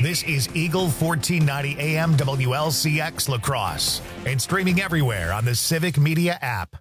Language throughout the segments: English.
This is Eagle 1490 AM WLCX La Crosse and streaming everywhere on the Civic Media app.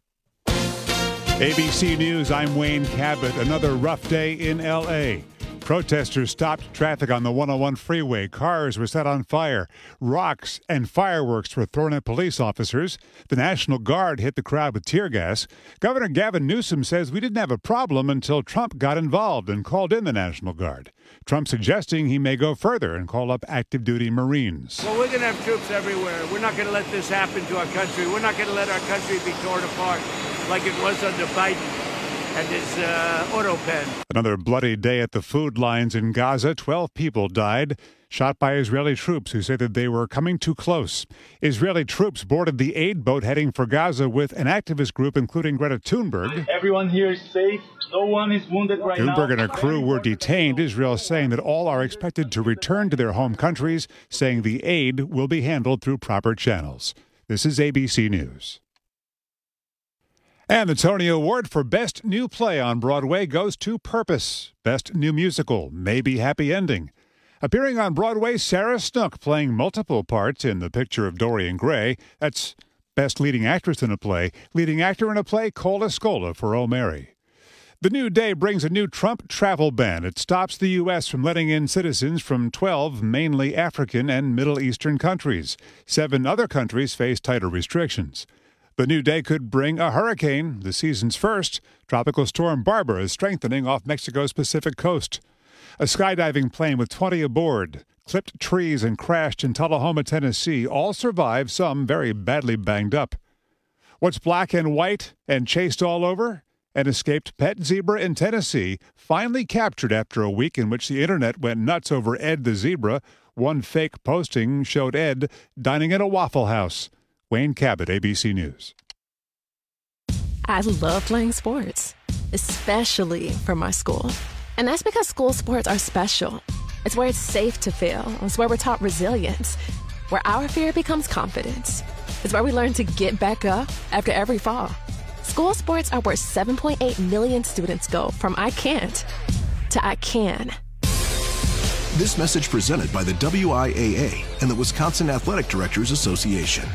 ABC News, I'm Wayne Cabot. Another rough day in L.A. Protesters stopped traffic on the 101 freeway. Cars were set on fire. Rocks and fireworks were thrown at police officers. The National Guard hit the crowd with tear gas. Governor Gavin Newsom says we didn't have a problem until Trump got involved and called in the National Guard. Trump suggesting he may go further and call up active duty Marines. Well, we're going to have troops everywhere. We're not going to let this happen to our country. We're not going to let our country be torn apart like it was under Biden and his auto pen. Another bloody day at the food lines in Gaza. 12 people died, shot by Israeli troops who say that they were coming too close. Israeli troops boarded the aid boat heading for Gaza with an activist group including Greta Thunberg. Everyone here is safe. No one is wounded right now. Thunberg and her crew were detained. Israel saying that all are expected to return to their home countries, saying the aid will be handled through proper channels. This is ABC News. And the Tony Award for Best New Play on Broadway goes to Purpose. Best New Musical, Maybe Happy Ending. Appearing on Broadway, Sarah Snook playing multiple parts in The Picture of Dorian Gray. That's Best Leading Actress in a Play. Leading Actor in a Play, Cole Escola for Oh Mary. The new day brings a new Trump travel ban. It stops the U.S. from letting in citizens from 12 mainly African and Middle Eastern countries. 7 other countries face tighter restrictions. The new day could bring a hurricane, the season's first. Tropical storm Barbara is strengthening off Mexico's Pacific coast. A skydiving plane with 20 aboard clipped trees and crashed in Tullahoma, Tennessee. All survived, some very badly banged up. What's black and white and chased all over? An escaped pet zebra in Tennessee, finally captured after a week in which the internet went nuts over Ed the zebra. One fake posting showed Ed dining at a Waffle House. Wayne Cabot, ABC News. I love playing sports, especially for my school. And that's because school sports are special. It's where it's safe to fail. It's where we're taught resilience, where our fear becomes confidence. It's where we learn to get back up after every fall. School sports are where 7.8 million students go from I can't to I can. This message presented by the WIAA and the Wisconsin Athletic Directors Association.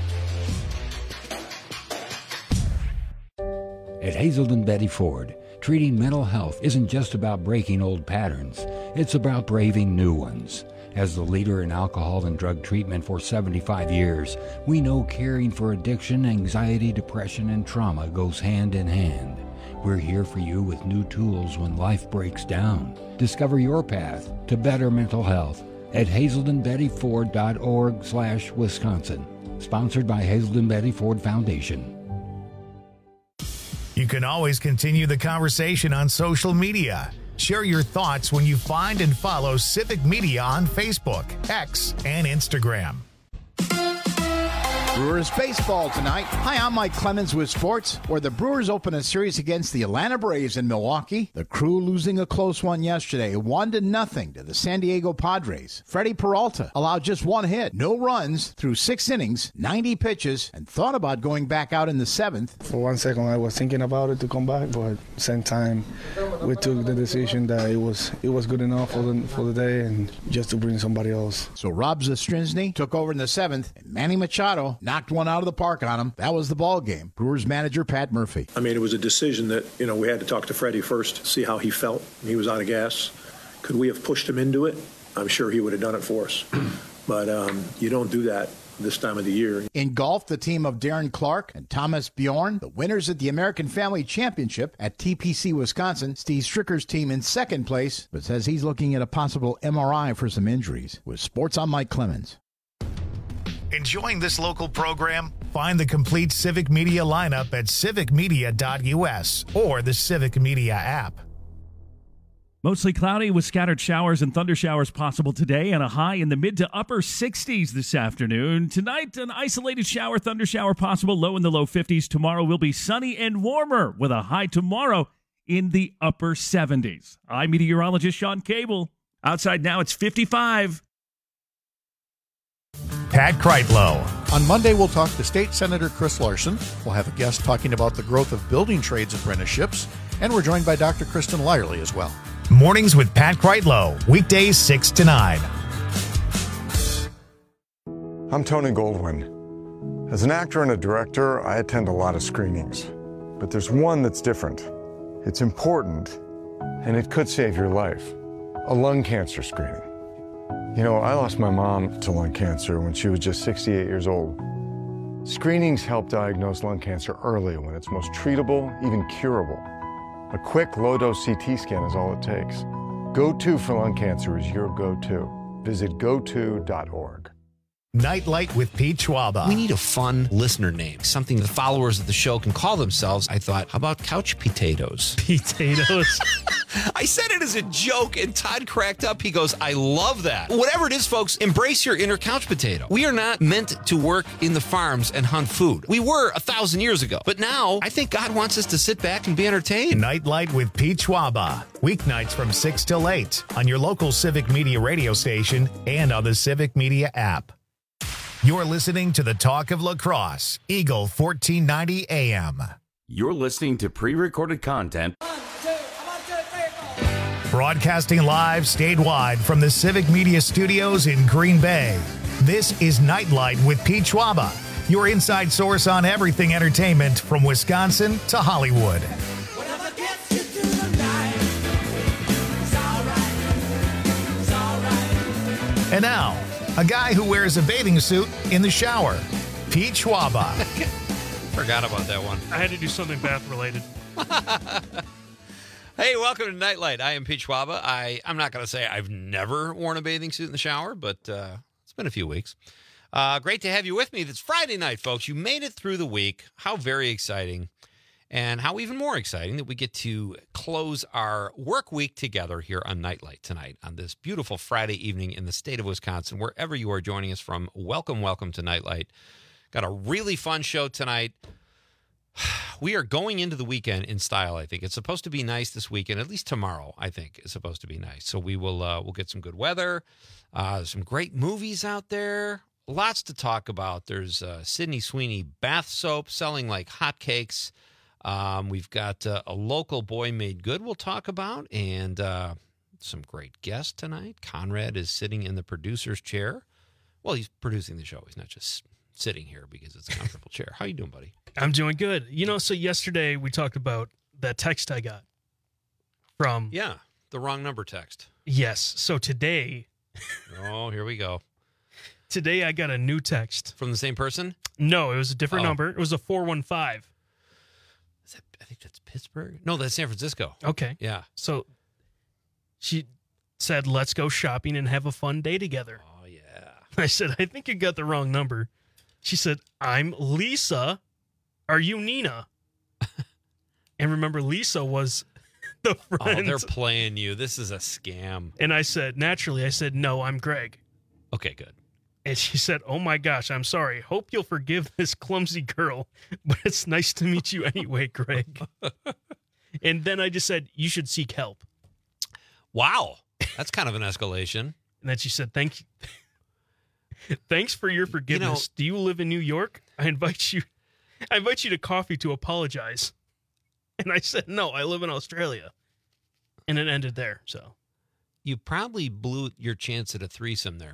At Hazelden Betty Ford, treating mental health isn't just about breaking old patterns. It's about braving new ones. As the leader in alcohol and drug treatment for 75 years, we know caring for addiction, anxiety, depression, and trauma goes hand in hand. We're here for you with new tools when life breaks down. Discover your path to better mental health at hazeldenbettyford.org/Wisconsin. Sponsored by Hazelden Betty Ford Foundation. You can always continue the conversation on social media. Share your thoughts when you find and follow Civic Media on Facebook, X, and Instagram. Brewers baseball tonight. Hi, I'm Mike Clemens with sports, where the Brewers open a series against the Atlanta Braves in Milwaukee. The Crew losing a close one yesterday, 1-0 to the San Diego Padres. Freddie Peralta allowed just 1 hit, no runs through 6 innings, 90 pitches, and thought about going back out in the 7th. For 1 second, I was thinking about it to come back, but at the same time, we took the decision that it was good enough for the day and just to bring somebody else. So Rob Zastrinsky took over in the 7th, and Manny Machado knocked one out of the park on him. That was the ball game. Brewers manager Pat Murphy. I mean, it was a decision that, we had to talk to Freddie first, see how he felt. He was out of gas. Could we have pushed him into it? I'm sure he would have done it for us. But you don't do that this time of the year. In golf, the team of Darren Clark and Thomas Bjorn, the winners at the American Family Championship at TPC Wisconsin. Steve Stricker's team in 2nd place, but says he's looking at a possible MRI for some injuries. With sports, I'm Mike Clemens. Enjoying this local program? Find the complete Civic Media lineup at civicmedia.us or the Civic Media app. Mostly cloudy with scattered showers and thunder showers possible today and a high in the mid to upper 60s this afternoon. Tonight, an isolated thunder shower possible, low in the low 50s. Tomorrow will be sunny and warmer with a high tomorrow in the upper 70s. I'm meteorologist Sean Cable. Outside now, it's 55. Pat Kreitlow. On Monday, we'll talk to State Senator Chris Larson. We'll have a guest talking about the growth of building trades apprenticeships. And we're joined by Dr. Kristen Lyerly as well. Mornings with Pat Kreitlow. Weekdays 6 to 9. I'm Tony Goldwyn. As an actor and a director, I attend a lot of screenings. But there's one that's different. It's important, and it could save your life. A lung cancer screening. You know, I lost my mom to lung cancer when she was just 68 years old. Screenings help diagnose lung cancer early when it's most treatable, even curable. A quick, low-dose CT scan is all it takes. Go-To for lung cancer is your go-to. Visit goto.org. Nightlight with Pete Schwaba. We need a fun listener name, something the followers of the show can call themselves. I thought, how about couch potatoes? Potatoes? I said it as a joke, and Todd cracked up. He goes, I love that. Whatever it is, folks, embrace your inner couch potato. We are not meant to work in the farms and hunt food. We were 1,000 years ago. But now, I think God wants us to sit back and be entertained. Nightlight with Pete Schwaba. Weeknights from 6 till 8 on your local Civic Media radio station and on the Civic Media app. You're listening to the Talk of Lacrosse, Eagle 1490 AM. You're listening to pre-recorded content. Broadcasting live statewide from the Civic Media Studios in Green Bay. This is Nightlight with Pete Schwaba, your inside source on everything entertainment from Wisconsin to Hollywood. And now, a guy who wears a bathing suit in the shower, Pete Schwaba. Forgot about that one. I had to do something bath-related. Hey, welcome to Nightlight. I am Pete Schwaba. I'm not going to say I've never worn a bathing suit in the shower, but it's been a few weeks. Great to have you with me. It's Friday night, folks. You made it through the week. How very exciting. And how even more exciting that we get to close our work week together here on Nightlight tonight on this beautiful Friday evening in the state of Wisconsin. Wherever you are joining us from, welcome to Nightlight. Got a really fun show tonight. We are going into the weekend in style, I think. It's supposed to be nice this weekend, at least tomorrow, I think, is supposed to be nice. So we'll get some good weather, some great movies out there, lots to talk about. There's Sydney Sweeney bath soap selling like hotcakes. We've got a local boy made good we'll talk about, and some great guests tonight. Conrad is sitting in the producer's chair. Well, he's producing the show. He's not just sitting here because it's a comfortable chair. How you doing, buddy? I'm doing good. You know, so yesterday we talked about that text I got from... Yeah, the wrong number text. Yes. So today... Oh, here we go. Today I got a new text. From the same person? No, it was a different number. It was a 415. I think that's Pittsburgh. No, that's San Francisco. Okay. Yeah. So she said, let's go shopping and have a fun day together. Oh, yeah. I said, I think you got the wrong number. She said, I'm Lisa. Are you Nina? And remember, Lisa was the friend. Oh, they're playing you. This is a scam. And I said, naturally, I said, no, I'm Greg. Okay, good. And she said, oh my gosh, I'm sorry. Hope you'll forgive this clumsy girl, but it's nice to meet you anyway, Greg. And then I just said, you should seek help. Wow. That's kind of an escalation. And then she said, thank you. Thanks for your forgiveness. Do you live in New York? I invite you to coffee to apologize. And I said, no, I live in Australia. And it ended there. So you probably blew your chance at a threesome there.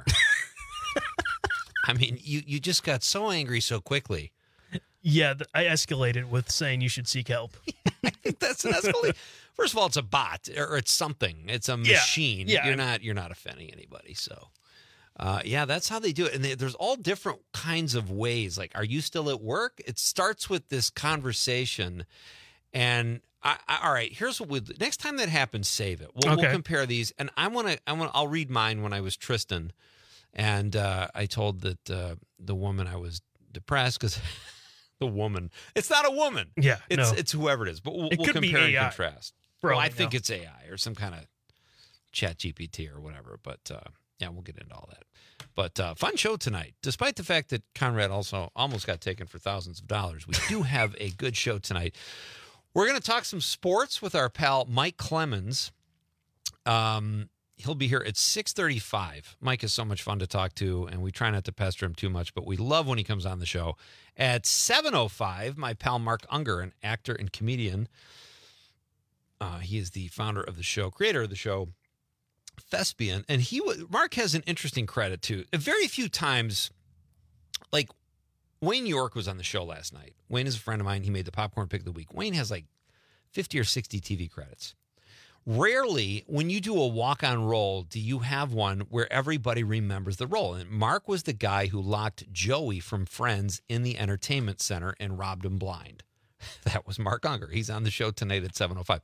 I mean, you just got so angry so quickly. Yeah, I escalated with saying you should seek help. I think that's an escalation. First of all, it's a bot or it's something. It's a machine. Yeah. You're not offending anybody. So, that's how they do it. And there's all different kinds of ways. Like, are you still at work? It starts with this conversation. And all right, here's what next time that happens, save it. We'll compare these. And I'll read mine when I was Tristan. And I told that the woman I was depressed because the woman, it's not a woman. Yeah, it's whoever it is. But we'll compare and contrast. Well, I think it's AI or some kind of chat GPT or whatever. But we'll get into all that. But fun show tonight. Despite the fact that Conrad also almost got taken for thousands of dollars, we do have a good show tonight. We're going to talk some sports with our pal Mike Clemens. He'll be here at 6:35. Mike is so much fun to talk to, and we try not to pester him too much, but we love when he comes on the show. At 7:05, my pal Mark Unger, an actor and comedian. He is the founder of the show, creator of the show, Thespian. And Mark has an interesting credit, too. Very few times like, Wayne York was on the show last night. Wayne is a friend of mine. He made the popcorn pick of the week. Wayne has like 50 or 60 TV credits. Rarely, when you do a walk-on role, do you have one where everybody remembers the role. And Mark was the guy who locked Joey from Friends in the entertainment center and robbed him blind. That was Mark Unger. He's on the show tonight at 7:05.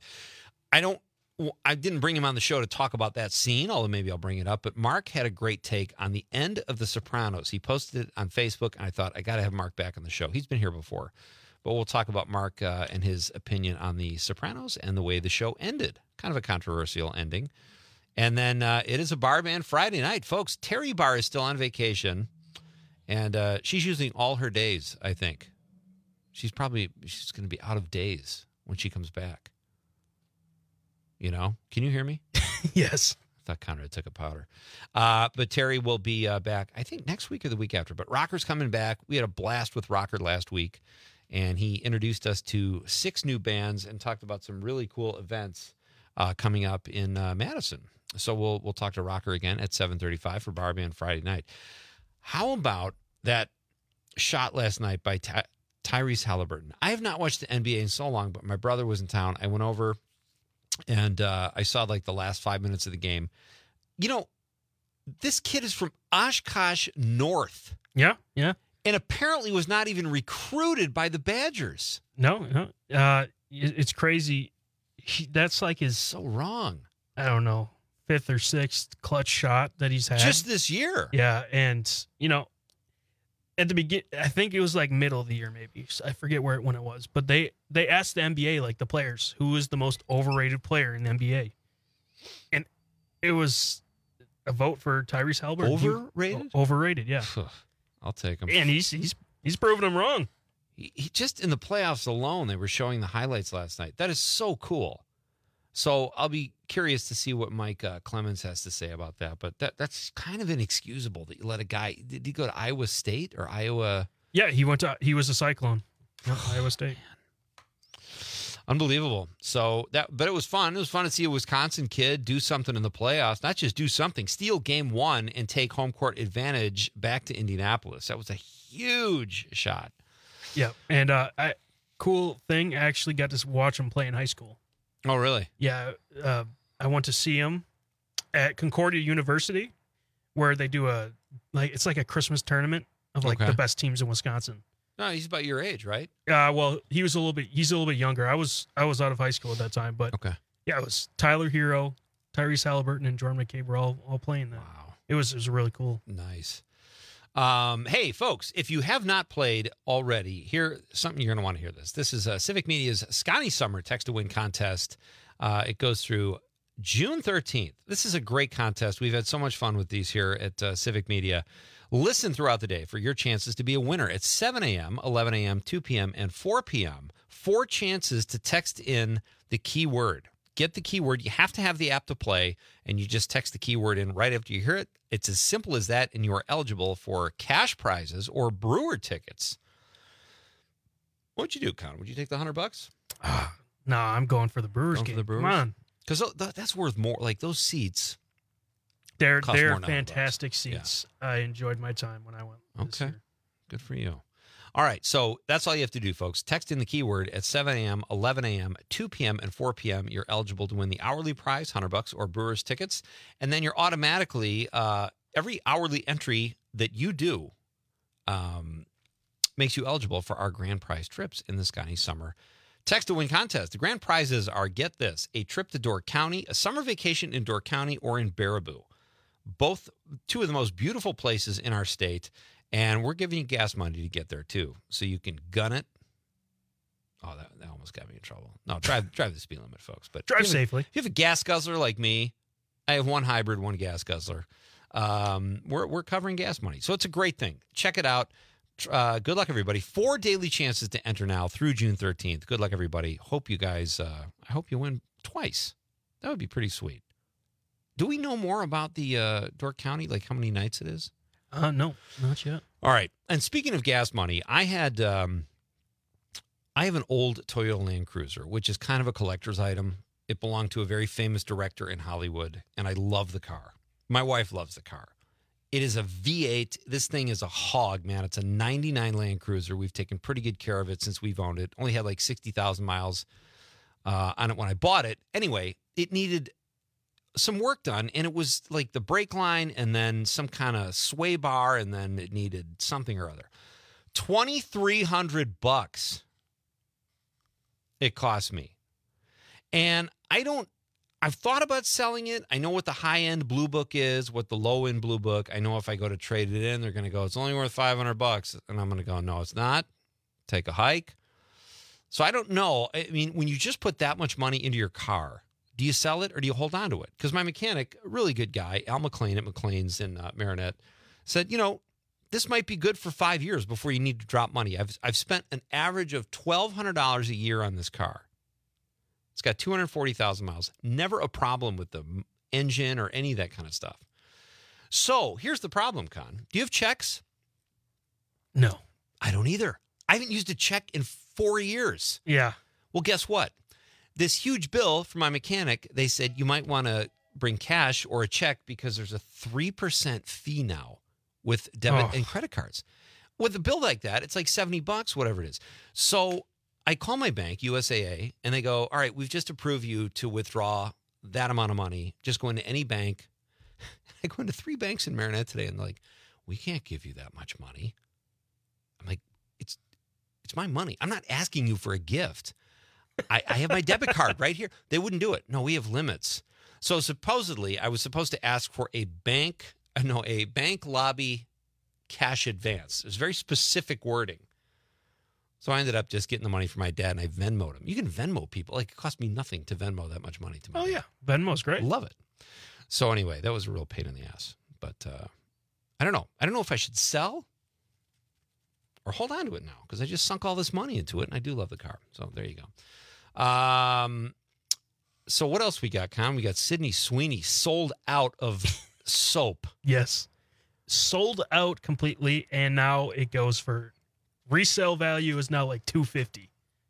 I didn't bring him on the show to talk about that scene, although maybe I'll bring it up. But Mark had a great take on the end of The Sopranos. He posted it on Facebook, and I thought, I got to have Mark back on the show. He's been here before. But we'll talk about Mark and his opinion on The Sopranos and the way the show ended. Kind of a controversial ending. And then it is a bar band Friday night. Folks, Terry Barr is still on vacation, and she's using all her days, I think. She's going to be out of days when she comes back. You know? Can you hear me? Yes. I thought Conrad took a powder. But Terry will be back, I think, next week or the week after. But Rocker's coming back. We had a blast with Rocker last week, and he introduced us to 6 new bands and talked about some really cool events coming up in Madison. So we'll talk to Rocker again at 7:35 for Bar Band Friday night. How about that shot last night by Tyrese Halliburton? I have not watched the NBA in so long, but my brother was in town. I went over and I saw like the last 5 minutes of the game. You know, this kid is from Oshkosh North. Yeah, yeah. And apparently was not even recruited by the Badgers. No. It's crazy. That's like his... So wrong. I don't know, 5th or 6th clutch shot that he's had. Just this year. Yeah, and, you know, at the beginning, I think it was like middle of the year maybe. I forget when it was. But they asked the NBA, like the players, who is the most overrated player in the NBA. And it was a vote for Tyrese Halliburton. Overrated? Overrated, yeah. I'll take him. And he's proven them wrong. He just in the playoffs alone, they were showing the highlights last night. That is so cool. So I'll be curious to see what Mike Clemens has to say about that. But that's kind of inexcusable that you let a guy. Did he go to Iowa State or Iowa? Yeah, he was a Cyclone. Iowa State. Unbelievable. So but it was fun. It was fun to see a Wisconsin kid do something in the playoffs. Not just do something, steal game 1 and take home court advantage back to Indianapolis. That was a huge shot. Yeah, and cool thing, I actually got to watch him play in high school. Oh, really? Yeah, I went to see him at Concordia University, where they do it's like a Christmas tournament of like the best teams in Wisconsin. No, he's about your age, right? Well, he's a little bit younger. I was out of high school at that time, but okay. Yeah, it was Tyler Hero, Tyrese Halliburton, and Jordan McCabe were all playing that. Wow, it was really cool. Nice. Hey, folks, if you have not played already, something you're going to want to hear this. This is Civic Media's Scotty Summer Text to Win contest. It goes through June 13th. This is a great contest. We've had so much fun with these here at Civic Media. Listen throughout the day for your chances to be a winner at 7 a.m., 11 a.m., 2 p.m., and 4 p.m. 4 chances to text in the keyword. Get the keyword. You have to have the app to play, and you just text the keyword in right after you hear it. It's as simple as that, and you are eligible for cash prizes or Brewer tickets. What'd you do, Con? Would you take the $100? No, I'm going for the Brewers game. Come on. Because that's worth more. Like, those seats. They're fantastic seats. Yeah. I enjoyed my time when I went. Okay. Good for you. All right, so that's all you have to do, folks. Text in the keyword at 7 a.m., 11 a.m., 2 p.m., and 4 p.m. You're eligible to win the hourly prize, $100 or Brewers tickets. And then you're automatically, every hourly entry that you do makes you eligible for our grand prize trips in the Scotty Summer Text to Win contest. The grand prizes are, get this, a trip to Door County, a summer vacation in Door County or in Baraboo. Both two of the most beautiful places in our state. And we're giving you gas money to get there, too. So you can gun it. Oh, that almost got me in trouble. No, drive the speed limit, folks. But drive safely. If you have a gas guzzler like me, I have one hybrid, one gas guzzler. We're covering gas money. So it's a great thing. Check it out. Good luck, everybody. 4 daily chances to enter now through June 13th. Good luck, everybody. Hope you guys, I hope you win twice. That would be pretty sweet. Do we know more about the Door County, like how many nights it is? No, not yet. All right. And speaking of gas money, I have an old Toyota Land Cruiser, which is kind of a collector's item. It belonged to a very famous director in Hollywood, and I love the car. My wife loves the car. It is a V8. This thing is a hog, man. It's a 99 Land Cruiser. We've taken pretty good care of it since we've owned it. Only had like 60,000 miles on it when I bought it. Anyway, it needed some work done, and it was like the brake line and then some kind of sway bar, and then it needed something or other. $2,300 it cost me. And I've thought about selling it. I know what the high-end Blue Book is, what the low-end Blue Book. I know if I go to trade it in, they're going to go, it's only worth $500. And I'm going to go, no, it's not. Take a hike. So I don't know. I mean, when you just put that much money into your car, do you sell it or do you hold on to it? Because my mechanic, a really good guy, Al McLean at McLean's in Marinette, said, this might be good for 5 years before you need to drop money. I've spent an average of $1,200 a year on this car. It's got 240,000 miles. Never a problem with the engine or any of that kind of stuff. So here's the problem, Con. Do you have checks? No. I don't either. I haven't used a check in 4 years. Yeah. Well, guess what? This huge bill from my mechanic, they said you might want to bring cash or a check because there's a 3% fee now with debit and credit cards. With a bill like that, it's like $70, whatever it is. So I call my bank, USAA, and they go, all right, we've just approved you to withdraw that amount of money. Just go into any bank. I go into 3 banks in Marinette today, and they're like, we can't give you that much money. I'm like, it's my money. I'm not asking you for a gift. I have my debit card right here. They wouldn't do it. No, we have limits. So supposedly, I was supposed to ask for a bank lobby cash advance. It was very specific wording. So I ended up just getting the money from my dad, and I Venmo'd him. You can Venmo people. Like, it cost me nothing to Venmo that much money to me. Oh, yeah. Venmo's great. Love it. So anyway, that was a real pain in the ass. But I don't know. I don't know if I should sell or hold on to it now because I just sunk all this money into it, and I do love the car. So there you go. So what else we got, Con? We got Sydney Sweeney sold out of soap. Yes. Sold out completely, and now it goes for resale value is now like $250.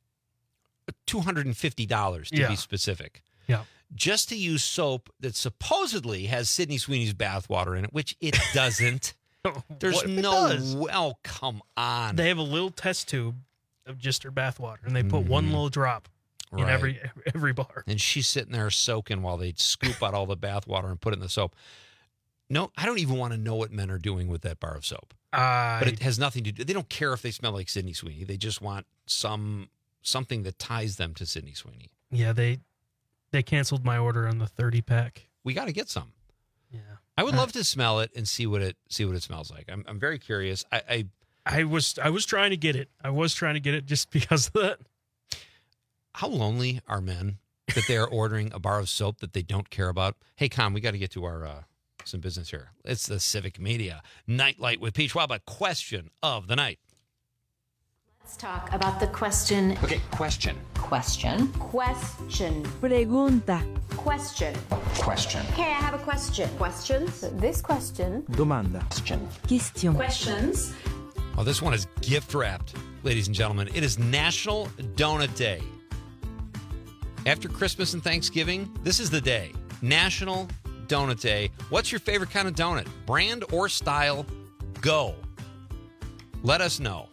$250 to be specific. Yeah. Just to use soap that supposedly has Sydney Sweeney's bathwater in it, which it doesn't. There's well, come on. They have a little test tube of just her bathwater, and they put one little drop in every bar. And she's sitting there soaking while they scoop out all the bathwater and put it in the soap. No, I don't even want to know what men are doing with that bar of soap. But it has nothing to do. They don't care if they smell like Sydney Sweeney. They just want something that ties them to Sydney Sweeney. Yeah, they canceled my order on the 30-pack. We got to get some. Yeah, I would love to smell it and see what it smells like. I'm very curious. I was trying to get it. I was trying to get it just because of that. How lonely are men that they are ordering a bar of soap that they don't care about? Hey, Con, we got to get to our some business here. It's the Civic Media Nightlight with Pete Schwab. Question of the night. Let's talk about the question. Okay, question. Question. Pregunta. Question. Okay, I have a question. Questions? This question. Domanda. Question. Questions. Oh, this one is gift wrapped, ladies and gentlemen. It is National Donut Day. After Christmas and Thanksgiving, this is the day. National Donut Day. What's your favorite kind of donut? Brand or style? Go. Let us know.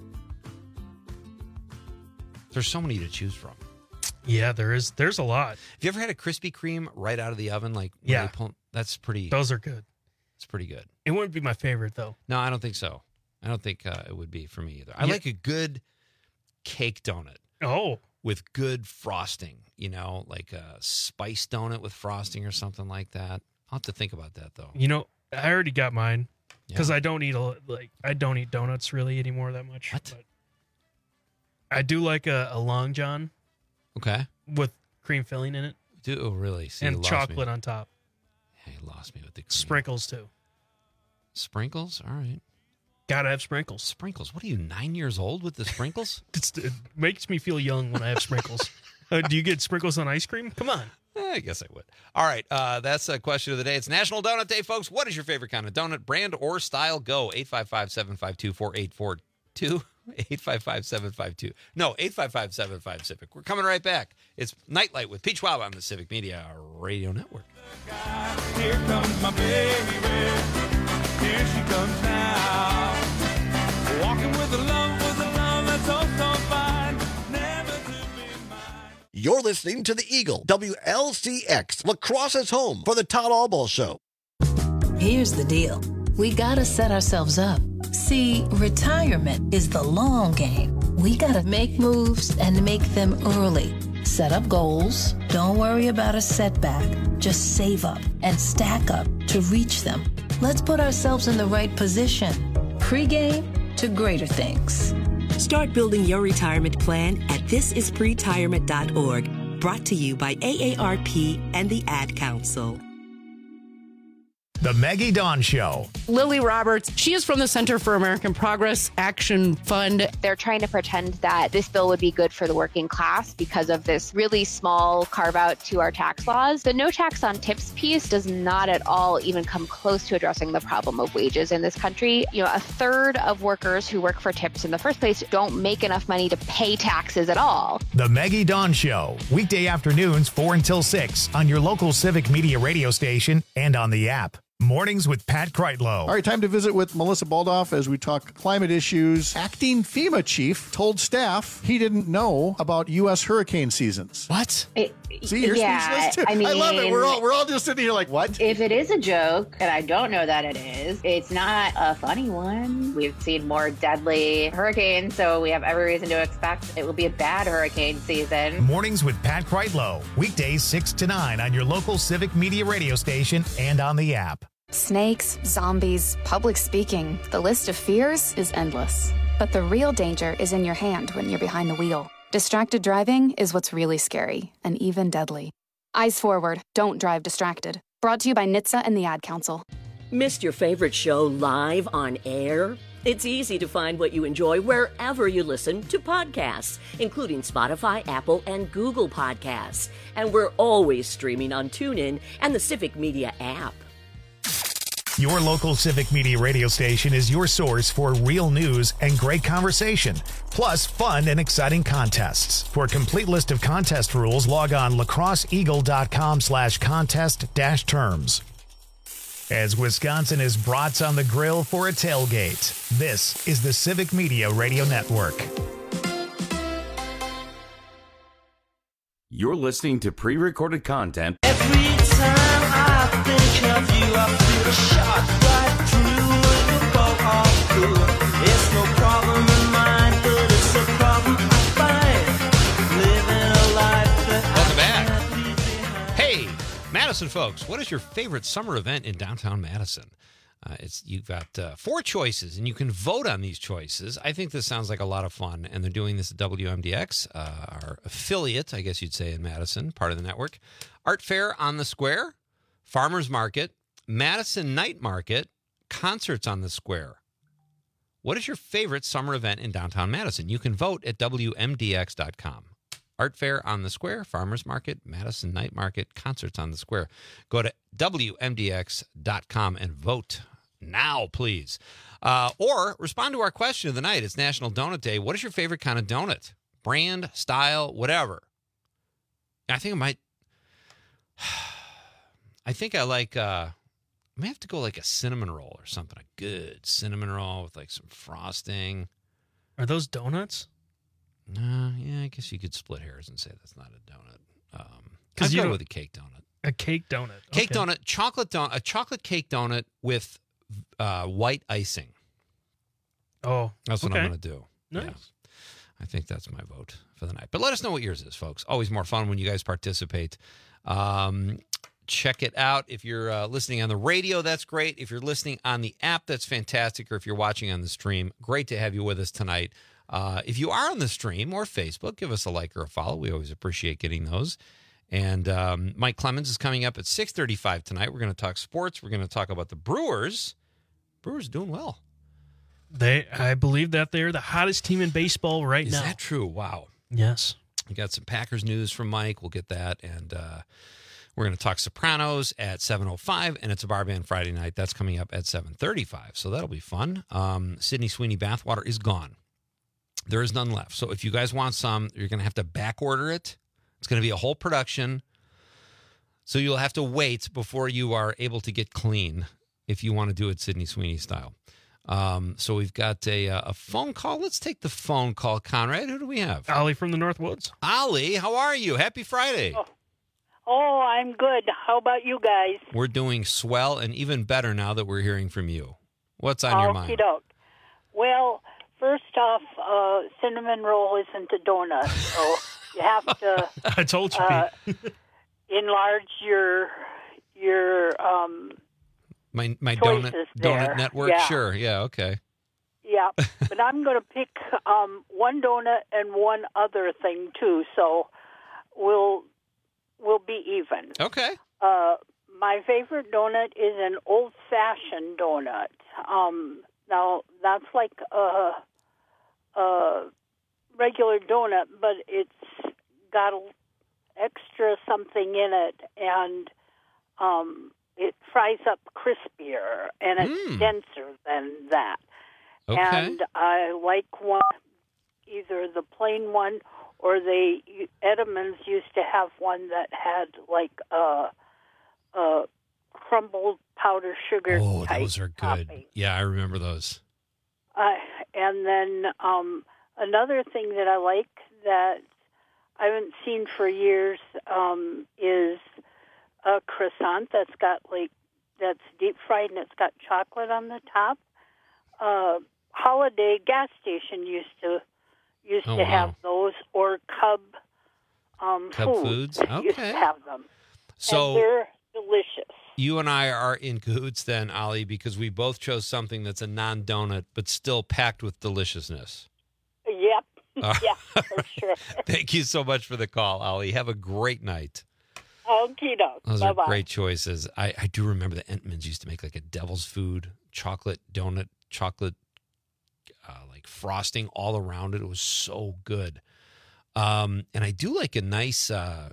There's so many to choose from. Yeah, there is. There's a lot. Have you ever had a Krispy Kreme right out of the oven? That's pretty. Those are good. It's pretty good. It wouldn't be my favorite, though. No, I don't think so. I don't think it would be for me either. I like a good cake donut. Oh. With good frosting, like a spice donut with frosting or something like that. I'll have to think about that, though. I already got mine because I don't eat donuts really anymore that much. What? But I do like a Long John. Okay. With cream filling in it. Oh, really? See, and chocolate on top. Yeah, you lost me with the cream. Sprinkles, too. Sprinkles? All right. Gotta have sprinkles. Sprinkles. What are you, 9 years old with the sprinkles? It makes me feel young when I have sprinkles. Do you get sprinkles on ice cream? Come on. I guess I would. All right. That's a question of the day. It's National Donut Day, folks. What is your favorite kind of donut? Brand or style? Go. 855-752-4842. 855-752. No, 855-75-CIVIC. We're coming right back. It's Nightlight with Pete Schwab on the Civic Media Radio Network. Here comes my baby. Here she comes now. Walking with a love that's oh so fine. Never to be mine. You're listening to the Eagle, WLCX, La Crosse's home for the Todd Albaugh Show. Here's the deal. We gotta set ourselves up. See, retirement is the long game. We gotta make moves and make them early. Set up goals. Don't worry about a setback. Just save up and stack up to reach them. Let's put ourselves in the right position. Pre-game to greater things. Start building your retirement plan at thisispretirement.org. Brought to you by AARP and the Ad Council. The Maggie Dawn Show. Lily Roberts, she is from the Center for American Progress Action Fund. They're trying to pretend that this bill would be good for the working class because of this really small carve out to our tax laws. The no tax on tips piece does not at all even come close to addressing the problem of wages in this country. You know, a third of workers who work for tips in the first place don't make enough money to pay taxes at all. The Maggie Dawn Show. Weekday afternoons 4 until 6 on your local Civic Media radio station and on the app. Mornings with Pat Kreitlow. All right, time to visit with Melissa Baldoff as we talk climate issues. Acting FEMA chief told staff he didn't know about U.S. hurricane seasons. What? See, you're speechless too. I mean, I love it. We're all just sitting here like, what? If it is a joke, and I don't know that it is, it's not a funny one. We've seen more deadly hurricanes, so we have every reason to expect it will be a bad hurricane season. Mornings with Pat Kreitlow. Weekdays 6 to 9 on your local Civic Media radio station and on the app. Snakes, zombies, public speaking. The list of fears is endless. But the real danger is in your hand when you're behind the wheel. Distracted driving is what's really scary and even deadly. Eyes forward. Don't drive distracted. Brought to you by NHTSA and the Ad Council. Missed your favorite show live on air? It's easy to find what you enjoy wherever you listen to podcasts, including Spotify, Apple, and Google Podcasts. And we're always streaming on TuneIn and the Civic Media app. Your local Civic Media radio station is your source for real news and great conversation, plus fun and exciting contests. For a complete list of contest rules, log on lacrosseeagle.com/contest-terms. As Wisconsin is brats on the grill for a tailgate, this is the Civic Media Radio Network. You're listening to pre-recorded content. Every time I think of you, I feel a shot right through the bolt of good. It's no problem of mine, but it's a problem I find. Living a life that Welcome back. Hey, Madison folks, what is your favorite summer event in downtown Madison? You've got 4 choices, and you can vote on these choices. I think this sounds like a lot of fun, and they're doing this at WMDX, our affiliate, I guess you'd say, in Madison, part of the network. Art Fair on the Square, Farmers Market, Madison Night Market, concerts on the Square. What is your favorite summer event in downtown Madison? You can vote at WMDX.com. Art Fair on the Square, Farmers Market, Madison Night Market, concerts on the Square. Go to WMDX.com and vote now, please. Or respond to our question of the night. It's National Donut Day. What is your favorite kind of donut? Brand, style, whatever. I think I like, I may have to go like a cinnamon roll or something. A good cinnamon roll with like some frosting. Are those donuts? Yeah, I guess you could split hairs and say that's not a donut. I'd go with a cake donut. A cake donut. Cake donut, a chocolate cake donut with white icing. Oh, that's what I'm going to do. Nice. Yeah. I think that's my vote for the night. But let us know what yours is, folks. Always more fun when you guys participate. Check it out. If you're listening on the radio, that's great. If you're listening on the app, that's fantastic. Or if you're watching on the stream, great to have you with us tonight. If you are on the stream or Facebook, give us a like or a follow. We always appreciate getting those. And Mike Clemens is coming up at 6:35 tonight. We're going to talk sports. We're going to talk about the Brewers. Brewers doing well. I believe that they're the hottest team in baseball right now. Is that true? Wow. Yes. We got some Packers news from Mike. We'll get that. And we're going to talk Sopranos at 7:05, and it's a Bar Band Friday night. That's coming up at 7:35, so that'll be fun. Sydney Sweeney Bathwater is gone. There is none left. So if you guys want some, you're going to have to back order it. It's going to be a whole production. So you'll have to wait before you are able to get clean if you want to do it Sydney Sweeney style. So we've got a phone call. Let's take the phone call, Conrad. Who do we have? Ollie from the Northwoods. Ollie, how are you? Happy Friday. Oh, I'm good. How about you guys? We're doing swell and even better now that we're hearing from you. What's on your mind? Okey-doke. Well, first off, cinnamon roll isn't a donut, so you have to I told you, Pete. enlarge your my choices donut there. network? Yeah. Sure. Yeah, okay. Yeah, but I'm going to pick one donut and one other thing too, so we'll be even. Okay. My favorite donut is an old-fashioned donut. Now that's like a regular donut, but it's got extra something in it, and it fries up crispier, and it's denser than that. Okay. And I like one, either the plain one or Edamons used to have one that had like a crumbled powder sugar. Oh, type those are good. topping. Yeah, I remember those. And then another thing that I like that I haven't seen for years is a croissant that's deep fried and it's got chocolate on the top. Holiday gas station used to have those, or Cub Foods used to have them. So and they're delicious. You and I are in cahoots then, Ollie, because we both chose something that's a non-donut but still packed with deliciousness. Yep. Yeah, for sure. Thank you so much for the call, Ollie. Have a great night. Okie doke. Those Bye-bye. are great choices. I do remember the Entmans used to make like a devil's food chocolate donut, chocolate like frosting all around it. It was so good. And I do like a nice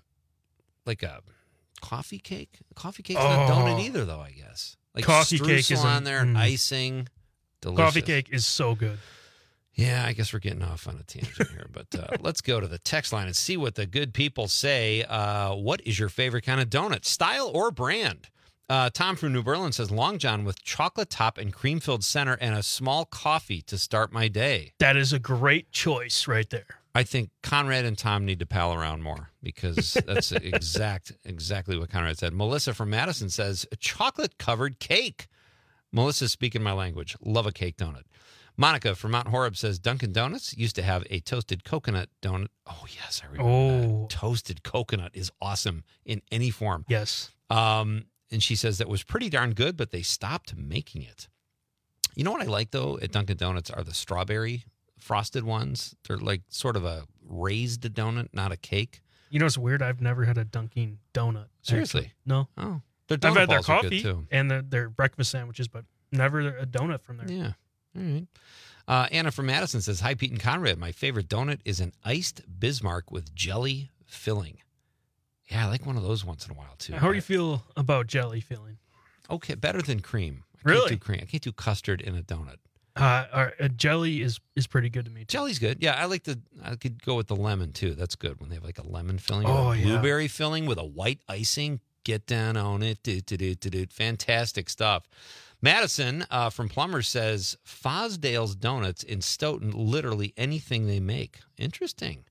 like a coffee cake. Coffee cake's not donut either, though, I guess. Like coffee cake is on there and icing. Delicious. Coffee cake is so good. Yeah, I guess we're getting off on a tangent here, but let's go to the text line and see what the good people say. What is your favorite kind of donut, style or brand? Tom from New Berlin says Long John with chocolate top and cream-filled center and a small coffee to start my day. That is a great choice right there. I think Conrad and Tom need to pal around more because that's exactly what Conrad said. Melissa from Madison says a chocolate-covered cake. Melissa's speaking my language. Love a cake donut. Monica from Mount Horeb says Dunkin' Donuts used to have a toasted coconut donut. Oh, yes, I remember that. Toasted coconut is awesome in any form. Yes. And she says that was pretty darn good, but they stopped making it. You know what I like, though, at Dunkin' Donuts are the strawberry frosted ones. They're like sort of a raised donut, not a cake. You know, it's weird. I've never had a Dunkin' Donut. Seriously? Actually. No. Oh. Their I've donut had their balls are good, coffee too. and their breakfast sandwiches, but never a donut from there. Yeah. All right. Anna from Madison says, hi, Pete and Conrad. My favorite donut is an iced Bismarck with jelly filling. Yeah, I like one of those once in a while, too. How do you feel about jelly filling? Okay, better than cream. Really? Can't do cream. I can't do custard in a donut. Jelly is pretty good to me, too. Jelly's good. Yeah, I could go with the lemon, too. That's good when they have like a lemon filling Oh, or a yeah. blueberry filling with a white icing. Get down on it. Fantastic stuff. Madison from Plumbers says Fosdale's Donuts in Stoughton, literally anything they make. Interesting.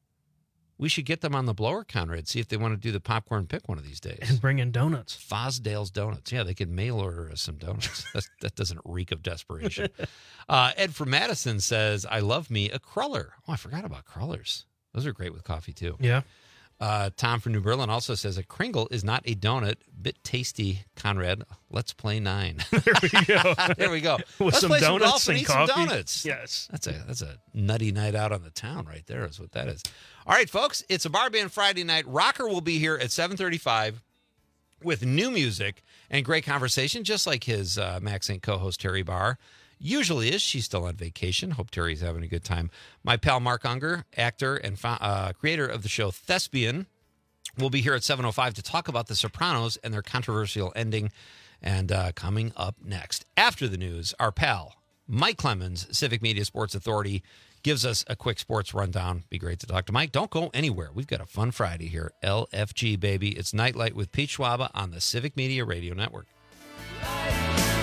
We should get them on the blower, Conrad, see if they want to do the popcorn pick one of these days. And bring in donuts. Fosdale's Donuts. Yeah, they could mail order us some donuts. That doesn't reek of desperation. Ed from Madison says, I love me a cruller. Oh, I forgot about crullers. Those are great with coffee, too. Yeah. Tom from New Berlin also says a Kringle is not a donut. Bit tasty, Conrad. Let's play 9. There we go. There we go. With Let's some play donuts some golf and and eat coffee. some donuts. Yes. That's a nutty night out on the town right there is what that is. All right, folks, it's a Bar Band Friday night. Rocker will be here at 7:35 with new music and great conversation, just like his Max Inc. co-host Terry Barr usually is. She's still on vacation. Hope Terry's having a good time. My pal Mark Unger, actor and creator of the show Thespian, will be here at 7:05 to talk about The Sopranos and their controversial ending. And coming up next, after the news, our pal Mike Clemens, Civic Media Sports Authority, gives us a quick sports rundown. Be great to talk to Mike. Don't go anywhere. We've got a fun Friday here. LFG, baby. It's Nightlight with Pete Schwaba on the Civic Media Radio Network.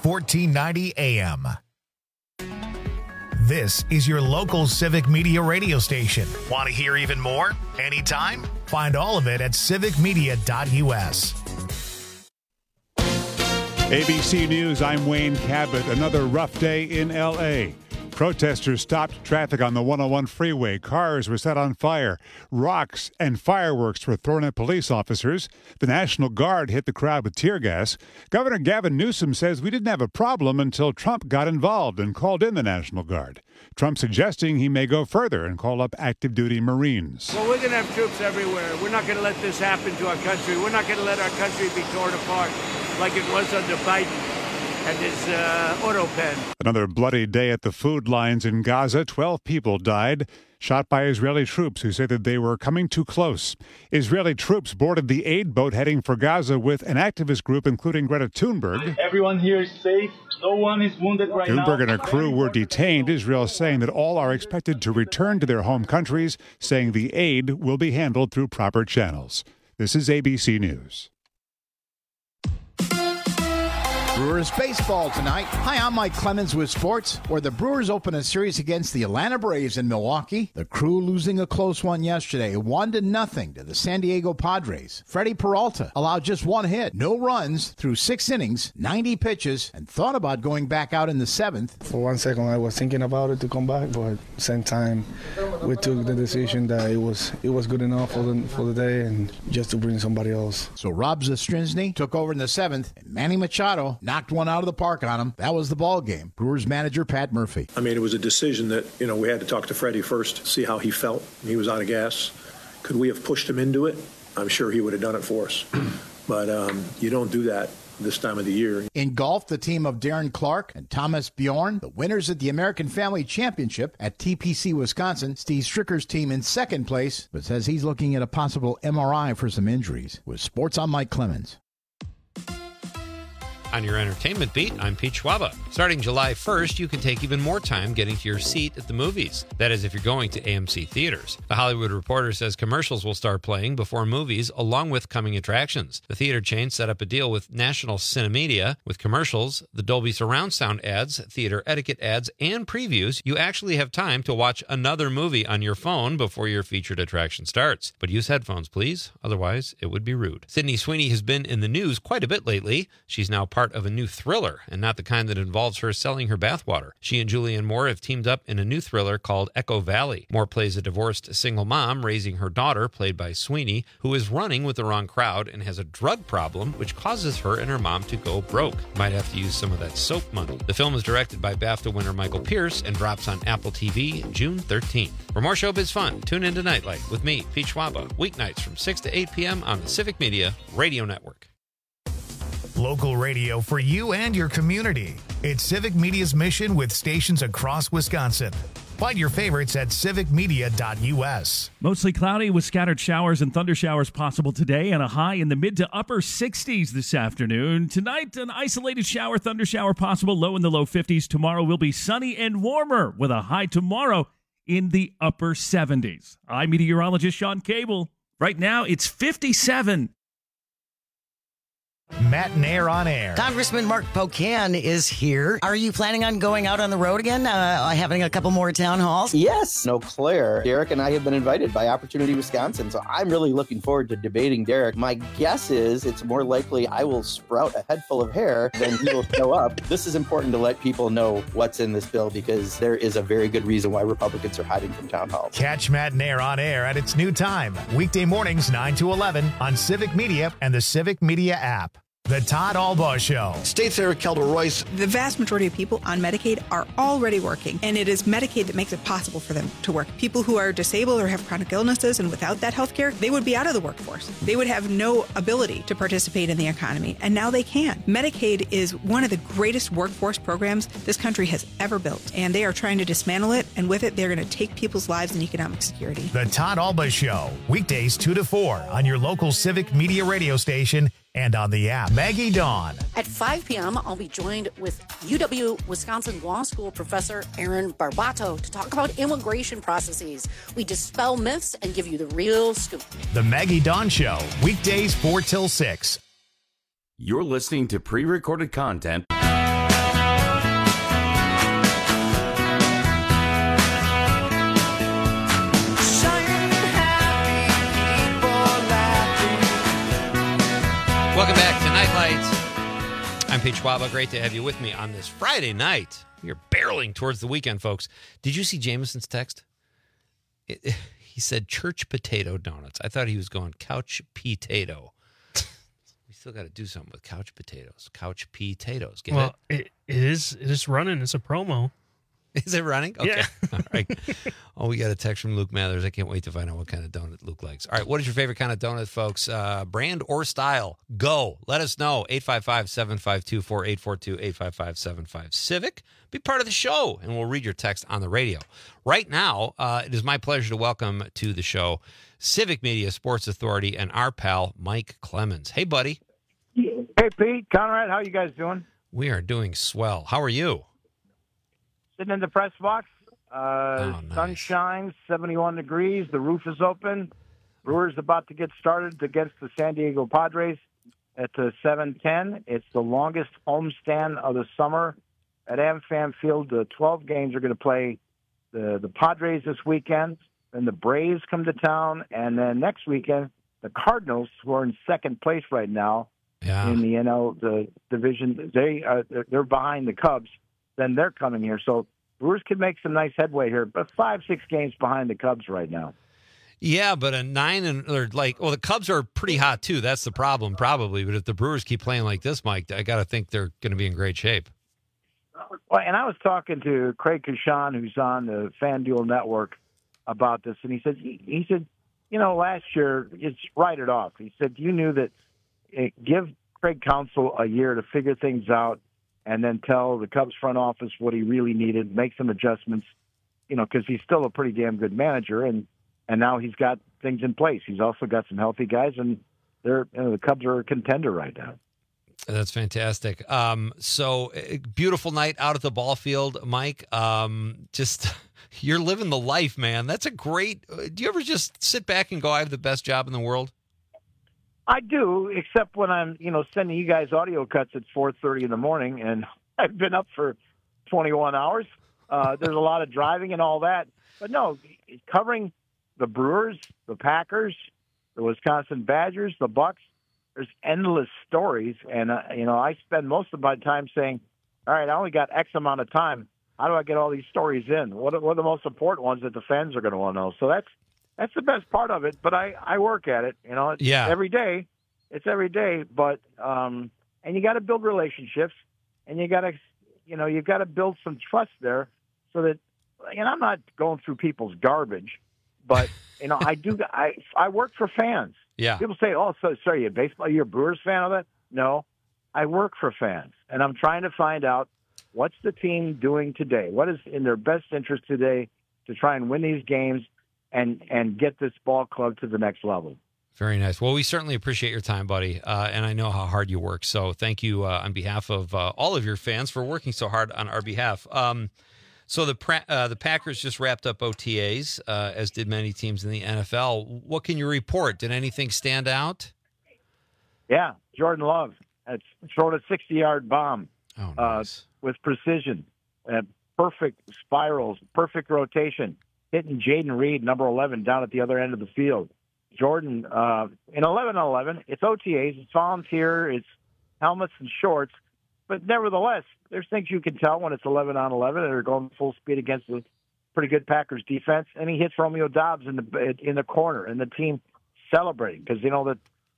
1490 AM. This is your local Civic Media radio station. Want to hear even more? Anytime? Find all of it at civicmedia.us. ABC News, I'm Wayne Cabot. Another rough day in L.A. Protesters stopped traffic on the 101 freeway. Cars were set on fire. Rocks and fireworks were thrown at police officers. The National Guard hit the crowd with tear gas. Governor Gavin Newsom says we didn't have a problem until Trump got involved and called in the National Guard. Trump suggesting he may go further and call up active duty Marines. Well, we're going to have troops everywhere. We're not going to let this happen to our country. We're not going to let our country be torn apart like it was under Biden and his auto pen. Another bloody day at the food lines in Gaza. 12 people died, shot by Israeli troops who say that they were coming too close. Israeli troops boarded the aid boat heading for Gaza with an activist group, including Greta Thunberg. Everyone here is safe. No one is wounded right now. Thunberg and her crew were detained. Israel saying that all are expected to return to their home countries, saying the aid will be handled through proper channels. This is ABC News. Brewers baseball tonight. Hi, I'm Mike Clemens with sports, where the Brewers open a series against the Atlanta Braves in Milwaukee. The Crew losing a close one yesterday, 1-0 to the San Diego Padres. Freddie Peralta allowed just one hit, no runs through 6 innings, 90 pitches, and thought about going back out in the 7th. For 1 second, I was thinking about it to come back, but same time, we took the decision that it was good enough for the day and just to bring somebody else. So Rob Zastryzny took over in the 7th, and Manny Machado knocked one out of the park on him. That was the ball game. Brewers manager Pat Murphy. I mean, it was a decision that, we had to talk to Freddie first, see how he felt. He was out of gas. Could we have pushed him into it? I'm sure he would have done it for us. But you don't do that this time of the year. In golf, the team of Darren Clark and Thomas Bjorn, the winners at the American Family Championship at TPC Wisconsin. Steve Stricker's team in second place, but says he's looking at a possible MRI for some injuries. With sports, I'm Mike Clemens. On your entertainment beat, I'm Pete Schwaba. Starting July 1st, you can take even more time getting to your seat at the movies. That is, if you're going to AMC theaters. The Hollywood Reporter says commercials will start playing before movies, along with coming attractions. The theater chain set up a deal with National Cinemedia. With commercials, the Dolby Surround Sound ads, theater etiquette ads, and previews, you actually have time to watch another movie on your phone before your featured attraction starts. But use headphones, please. Otherwise, it would be rude. Sydney Sweeney has been in the news quite a bit lately. She's now part of a new thriller, and not the kind that involves her selling her bathwater. She and Julianne Moore have teamed up in a new thriller called Echo Valley. Moore plays a divorced single mom raising her daughter, played by Sweeney, who is running with the wrong crowd and has a drug problem, which causes her and her mom to go broke. Might have to use some of that soap money. The film is directed by BAFTA winner Michael Pierce and drops on Apple TV June 13th. For more showbiz fun, tune into Nightlight with me, Pete Schwaba, weeknights from 6 to 8 p.m. on the Civic Media Radio Network. Local radio for you and your community. It's Civic Media's mission with stations across Wisconsin. Find your favorites at civicmedia.us. Mostly cloudy with scattered showers and thunder showers possible today and a high in the mid to upper 60s this afternoon. Tonight, an isolated shower, thunder shower possible, low in the low 50s. Tomorrow will be sunny and warmer with a high tomorrow in the upper 70s. I'm meteorologist Sean Cable. Right now, it's 57. Matt Nair on air. Congressman Mark Pocan is here. Are you planning on going out on the road again, having a couple more town halls? Yes. Eau Claire. Derek and I have been invited by Opportunity Wisconsin, so I'm really looking forward to debating Derek. My guess is it's more likely I will sprout a head full of hair than he will show up. This is important to let people know what's in this bill because there is a very good reason why Republicans are hiding from town halls. Catch Matt Nair on air at its new time, weekday mornings 9 to 11 on Civic Media and the Civic Media app. The Todd Albaugh Show. State Senator Kelda Royce. The vast majority of people on Medicaid are already working, and it is Medicaid that makes it possible for them to work. People who are disabled or have chronic illnesses and without that health care, they would be out of the workforce. They would have no ability to participate in the economy, and now they can. Medicaid is one of the greatest workforce programs this country has ever built, and they are trying to dismantle it, and with it, they're going to take people's lives and economic security. The Todd Albaugh Show, weekdays 2 to 4 on your local Civic Media radio station and on the app. Maggie Dawn. At 5 p.m., I'll be joined with UW-Wisconsin Law School professor Aaron Barbato to talk about immigration processes. We dispel myths and give you the real scoop. The Maggie Dawn Show, weekdays 4 till 6. You're listening to pre-recorded content I'm Pete Schwaba. Great to have you with me on this Friday night. You're barreling towards the weekend, folks. Did you see Jameson's text? He said church potato donuts. I thought he was going couch potato. We still got to do something with couch potatoes. Couch potatoes. Get it? It is running. It's a promo. Is it running? Okay. Yeah. All right. Oh, we got a text from Luke Mathers. I can't wait to find out what kind of donut Luke likes. All right. What is your favorite kind of donut, folks? Brand or style? Go. Let us know. 855-752-4842, 855-75-CIVIC. Be part of the show, and we'll read your text on the radio. Right now, it is my pleasure to welcome to the show Civic Media Sports Authority and our pal, Mike Clemens. Hey, buddy. Hey, Pete. Conrad, how you guys doing? We are doing swell. How are you? Sitting in the press box. Sunshine, 71 degrees. The roof is open. Brewers about to get started against the San Diego Padres at 7:10. It's the longest homestand of the summer at AmFam Field. The 12 games are going to play the Padres this weekend. Then the Braves come to town. And then next weekend, the Cardinals, who are in second place right now in the NL the division, they're behind the Cubs. Then they're coming here. So Brewers could make some nice headway here, but 5-6 games behind the Cubs right now. Yeah, but the Cubs are pretty hot too. That's the problem, probably. But if the Brewers keep playing like this, Mike, I got to think they're going to be in great shape. Well, and I was talking to Craig Kashan, who's on the FanDuel Network, about this, and he said, last year, just write it off. He said, you knew that give Craig Counsell a year to figure things out, and then tell the Cubs front office what he really needed, make some adjustments, because he's still a pretty damn good manager, and now he's got things in place. He's also got some healthy guys, and the Cubs are a contender right now. That's fantastic. So beautiful night out at the ball field, Mike. Just you're living the life, man. That's a great. Do you ever just sit back and go, "I have the best job in the world"? I do, except when I'm, sending you guys audio cuts at 4:30 in the morning, and I've been up for 21 hours. There's a lot of driving and all that. But no, covering the Brewers, the Packers, the Wisconsin Badgers, the Bucks, there's endless stories. And, I spend most of my time saying, all right, I only got X amount of time. How do I get all these stories in? What are the most important ones that the fans are going to want to know? So that's the best part of it, but I work at it, every day. It's every day, but and you got to build relationships, and you got to build some trust there, so that, and I'm not going through people's garbage, but I work for fans. Yeah. People say, "Oh, so sorry, you're a Brewers fan of that?" No, I work for fans, and I'm trying to find out what's the team doing today, what is in their best interest today to try and win these games. And get this ball club to the next level. Very nice. Well, we certainly appreciate your time, buddy, and I know how hard you work. So thank you on behalf of all of your fans for working so hard on our behalf. So the Packers just wrapped up OTAs, as did many teams in the NFL. What can you report? Did anything stand out? Yeah, Jordan Love has thrown a 60-yard bomb with precision, perfect spirals, perfect rotation. Hitting Jaden Reed, number 11, down at the other end of the field. Jordan, in 11-on-11, it's OTAs, it's volunteer, it's helmets and shorts, but nevertheless, there's things you can tell when it's 11-on-11 and they're going full speed against a pretty good Packers defense, and he hits Romeo Doubs in the corner, and the team celebrating because that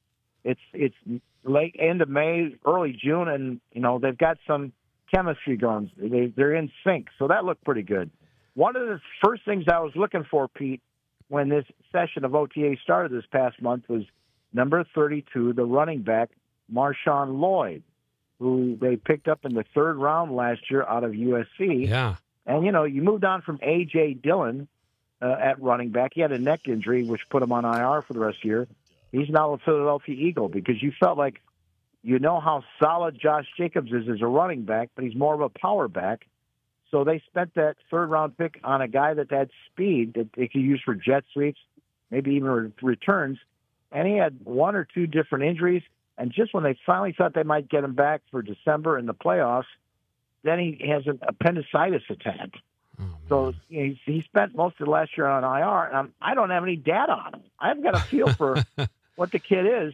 it's late end of May, early June, and they've got some chemistry going. They're in sync, so that looked pretty good. One of the first things I was looking for, Pete, when this session of OTA started this past month was number 32, the running back, Marshawn Lloyd, who they picked up in the third round last year out of USC. Yeah. And, you moved on from A.J. Dillon at running back. He had a neck injury, which put him on IR for the rest of the year. He's now a Philadelphia Eagle because you felt like how solid Josh Jacobs is as a running back, but he's more of a power back. So they spent that third-round pick on a guy that had speed that they could use for jet sweeps, maybe even returns. And he had one or two different injuries. And just when they finally thought they might get him back for December in the playoffs, then he has an appendicitis attack. So he spent most of last year on IR. And I don't have any data on him. I haven't got a feel for what the kid is.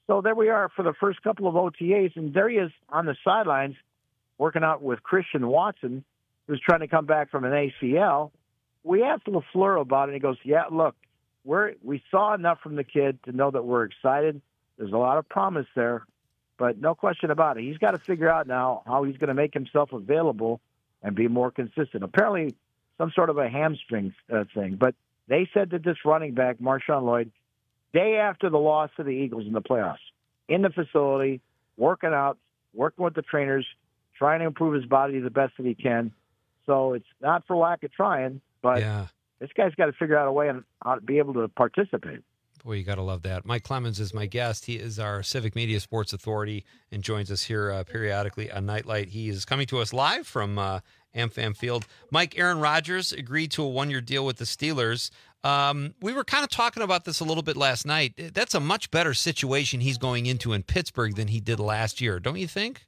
So there we are for the first couple of OTAs, and there he is on the sidelines working out with Christian Watson, who's trying to come back from an ACL. We asked LaFleur about it, and he goes, yeah, look, we saw enough from the kid to know that we're excited. There's a lot of promise there, but no question about it. He's got to figure out now how he's going to make himself available and be more consistent. Apparently, some sort of a hamstring thing, but they said that this running back, Marshawn Lloyd, day after the loss to the Eagles in the playoffs, in the facility, working out, working with the trainers, trying to improve his body the best that he can. So it's not for lack of trying, but this guy's got to figure out a way on how to be able to participate. Boy, you got to love that. Mike Clemens is my guest. He is our Civic Media Sports Authority and joins us here periodically on Nightlight. He is coming to us live from AmFam Field. Mike, Aaron Rodgers agreed to a one-year deal with the Steelers. We were kind of talking about this a little bit last night. That's a much better situation he's going into in Pittsburgh than he did last year, don't you think?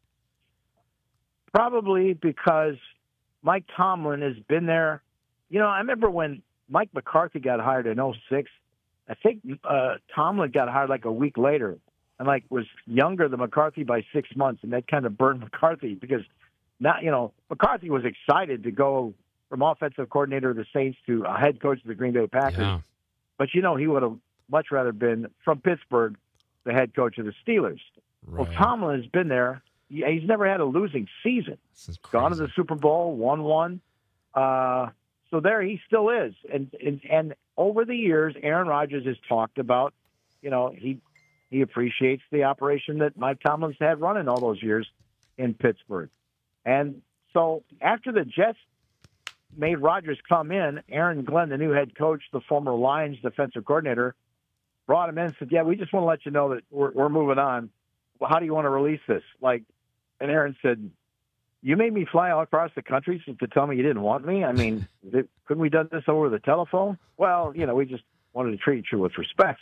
Probably because Mike Tomlin has been there. You know, I remember when Mike McCarthy got hired in 2006, I think Tomlin got hired like a week later and like was younger than McCarthy by 6 months, and that kind of burned McCarthy because now, you know, McCarthy was excited to go from offensive coordinator of the Saints to a head coach of the Green Bay Packers. Yeah. But, you know, he would have much rather been from Pittsburgh, the head coach of the Steelers. Right. Well, Tomlin has been there. He's never had a losing season. Gone to the Super Bowl, won one. So there he still is. And over the years, Aaron Rodgers has talked about, you know, he appreciates the operation that Mike Tomlin's had running all those years in Pittsburgh. And so after the Jets made Rodgers come in, Aaron Glenn, the new head coach, the former Lions defensive coordinator, brought him in and said, yeah, we just want to let you know that we're moving on. Well, how do you want to release this? And Aaron said, you made me fly all across the country to tell me you didn't want me? I mean, couldn't we done this over the telephone? Well, you know, we just wanted to treat you with respect.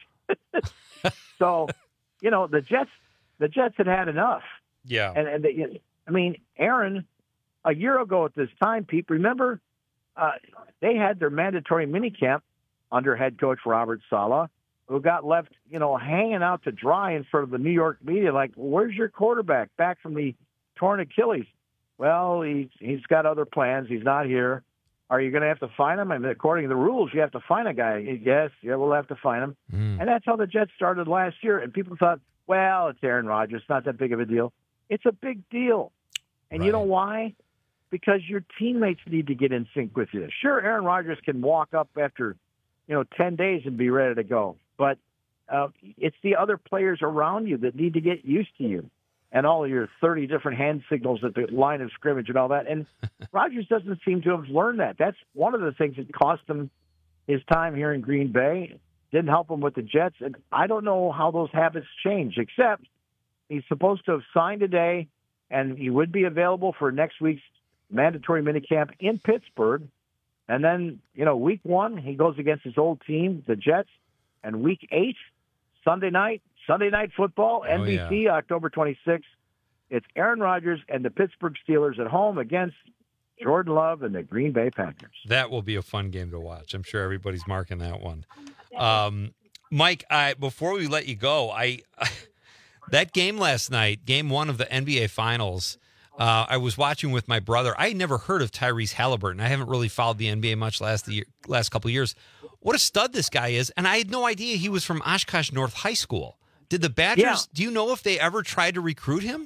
So, you know, the Jets had enough. Yeah. And I mean, Aaron, a year ago at this time, Pete, remember they had their mandatory minicamp under head coach Robert Saleh, who got left, you know, hanging out to dry in front of the New York media like, where's your quarterback back from the torn Achilles? Well, he's got other plans. He's not here. Are you going to have to find him? I mean, according to the rules, you have to find a guy. Yes, yeah, we'll have to find him. And that's how the Jets started last year. And people thought, well, it's Aaron Rodgers. It's not that big of a deal. It's a big deal. And you know why? Because your teammates need to get in sync with you. Sure, Aaron Rodgers can walk up after, 10 days and be ready to go. But it's the other players around you that need to get used to you and all of your 30 different hand signals at the line of scrimmage and all that. And Rodgers doesn't seem to have learned that. That's one of the things that cost him his time here in Green Bay. Didn't help him with the Jets. And I don't know how those habits change, except he's supposed to have signed today, and he would be available for next week's mandatory minicamp in Pittsburgh. And then, week 1, he goes against his old team, the Jets. And week 8, Sunday night football, NBC, October 26th. It's Aaron Rodgers and the Pittsburgh Steelers at home against Jordan Love and the Green Bay Packers. That will be a fun game to watch. I'm sure everybody's marking that one. Mike, before we let you go, that game last night, game 1 of the NBA Finals, I was watching with my brother. I had never heard of Tyrese Halliburton. I haven't really followed the NBA much last couple of years. What a stud this guy is. And I had no idea he was from Oshkosh North High School. Did the Badgers, do you know if they ever tried to recruit him?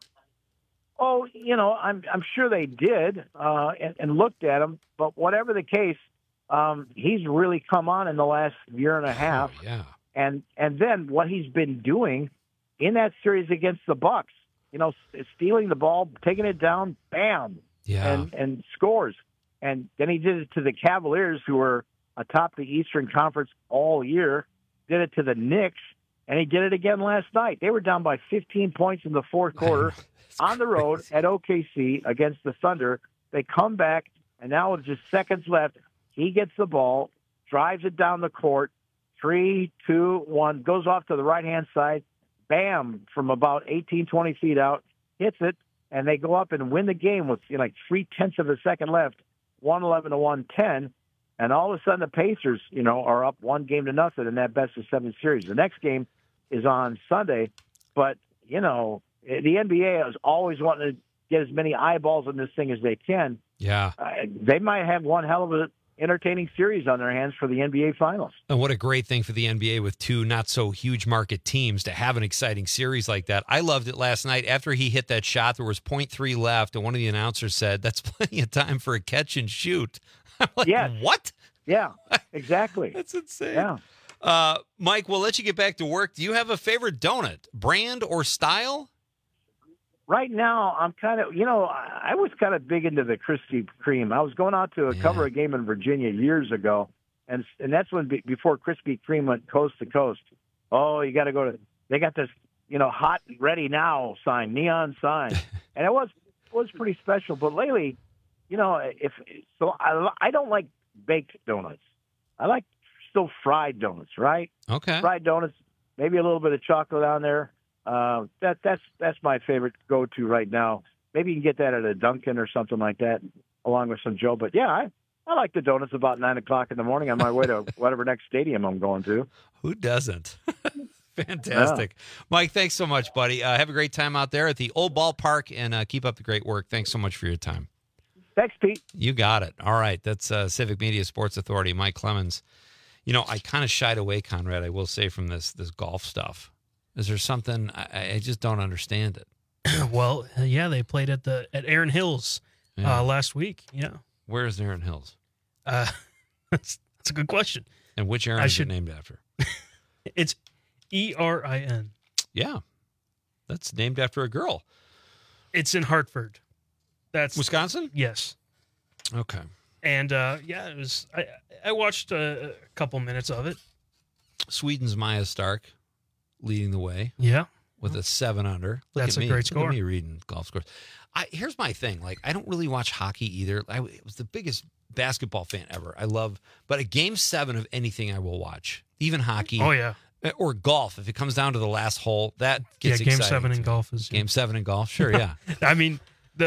Oh, I'm sure they did and looked at him. But whatever the case, he's really come on in the last year and a half. Oh, yeah. And then what he's been doing in that series against the Bucks, stealing the ball, taking it down, bam, and scores. And then he did it to the Cavaliers, who were atop the Eastern Conference all year, did it to the Knicks, and he did it again last night. They were down by 15 points in the fourth quarter on the road at OKC against the Thunder. They come back, and now with just seconds left, he gets the ball, drives it down the court, 3, 2, 1, goes off to the right-hand side, bam, from about 18, 20 feet out, hits it, and they go up and win the game with 0.3 of a second left, 111 to 110. And all of a sudden the Pacers, are up 1-0 in that best-of-7 series. The next game, is on Sunday. But, the NBA is always wanting to get as many eyeballs on this thing as they can. Yeah. They might have one hell of an entertaining series on their hands for the NBA Finals. And what a great thing for the NBA with two not so huge market teams to have an exciting series like that. I loved it last night. After he hit that shot, there was 0.3 left, and one of the announcers said, "That's plenty of time for a catch and shoot." I'm like, what? Yeah, exactly. That's insane. Yeah. Mike, we'll let you get back to work. Do you have a favorite donut, brand or style? Right now, I'm kind of, I was kind of big into the Krispy Kreme. I was going out to cover a game in Virginia years ago, and that's when before Krispy Kreme went coast to coast. Oh, you got to go to. They got this, hot and ready now sign, neon sign, and it was pretty special. But lately, I don't like baked donuts. I like still fried donuts, right? Okay. Fried donuts, maybe a little bit of chocolate on there. That's my favorite go-to right now. Maybe you can get that at a Dunkin' or something like that, along with some Joe. But yeah, I like the donuts about 9:00 in the morning on my way to whatever next stadium I'm going to. Who doesn't? Fantastic, Mike. Thanks so much, buddy. Have a great time out there at the old ballpark, and keep up the great work. Thanks so much for your time. Thanks, Pete. You got it. All right, that's Civic Media Sports Authority, Mike Clemens. I kind of shied away, Conrad, I will say, from this golf stuff. Is there something I just don't understand it? Well, they played at Erin Hills last week. Yeah, where is Erin Hills? That's a good question. And which Erin is it named after? It's Erin. Yeah, that's named after a girl. It's in Hartford. That's Wisconsin. Yes. Okay. And it was. I watched a couple minutes of it. Sweden's Maya Stark leading the way. Yeah. With a 7 under. That's a great score. Look at me reading golf scores. Here's my thing. I don't really watch hockey either. I was the biggest basketball fan ever. But a game 7 of anything I will watch, even hockey. Oh, yeah. Or golf. If it comes down to the last hole, that gets exciting. Game 7 in golf is. Game 7 in golf. Sure. Yeah. I mean,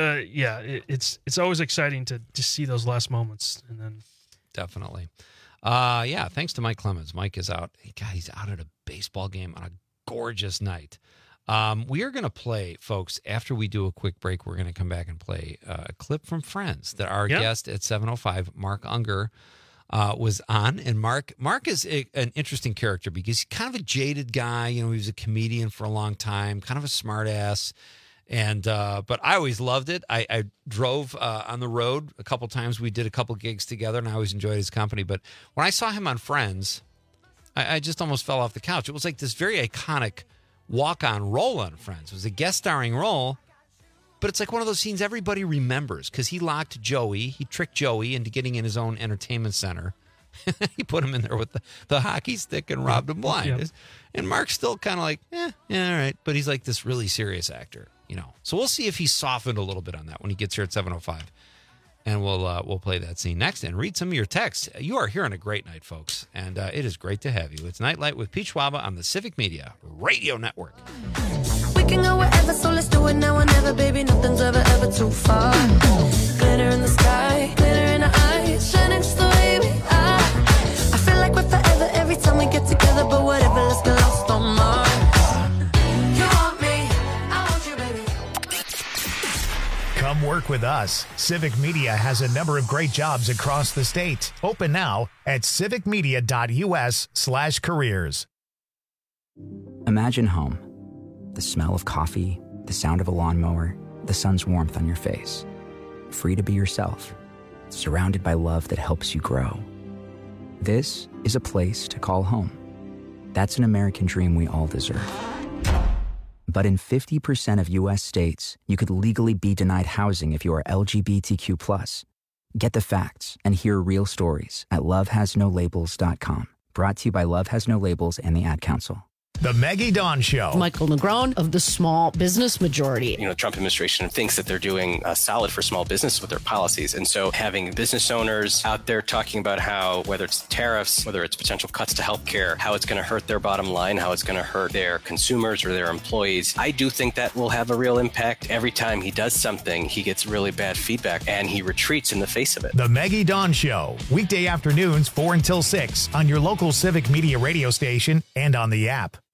it's always exciting to see those last moments. And then. Definitely. Thanks to Mike Clemens. Mike is out. God, he's out at a baseball game on a gorgeous night. We are going to play, folks, after we do a quick break, we're going to come back and play a clip from Friends that our guest at 7:05, Mark Unger, was on. And Mark is an interesting character because he's kind of a jaded guy. He was a comedian for a long time, kind of a smart ass. And but I always loved it. I drove on the road a couple times. We did a couple gigs together, and I always enjoyed his company. But when I saw him on Friends, I just almost fell off the couch. It was like this very iconic walk-on role on Friends. It was a guest starring role, but it's like one of those scenes everybody remembers because he locked Joey. He tricked Joey into getting in his own entertainment center. He put him in there with the hockey stick and robbed him blind. Yep. And Mark's still kind of like, all right. But he's like this really serious actor, So we'll see if he's softened a little bit on that when he gets here at 7:05. And we'll play that scene next and read some of your texts. You are here on a great night, folks, and it is great to have you. It's Nightlight with Pete Schwaba on the Civic Media Radio Network. We can go wherever, so let's do it now or never, baby. Nothing's ever too far. Glitter in the sky, glitter in our eyes, shining just the way we are. I feel like we're forever every time we get together, but whatever, let's get lost on Mars. You want me, I want you, baby. Come work with us. Civic Media has a number of great jobs across the state. Open now at civicmedia.us/careers. Imagine home. The smell of coffee, the sound of a lawnmower, the sun's warmth on your face. Free to be yourself. Surrounded by love that helps you grow. This is a place to call home. That's an American dream we all deserve. But in 50% of U.S. states, you could legally be denied housing if you are LGBTQ+. Get the facts and hear real stories at lovehasnolabels.com. Brought to you by Love Has No Labels and the Ad Council. The Maggie Dawn Show. Michael Negron of the Small Business Majority. The Trump administration thinks that they're doing solid for small business with their policies. And so having business owners out there talking about how, whether it's tariffs, whether it's potential cuts to healthcare, how it's going to hurt their bottom line, how it's going to hurt their consumers or their employees, I do think that will have a real impact. Every time he does something, he gets really bad feedback and he retreats in the face of it. The Maggie Dawn Show. Weekday afternoons 4 until 6 on your local Civic Media radio station and on the app.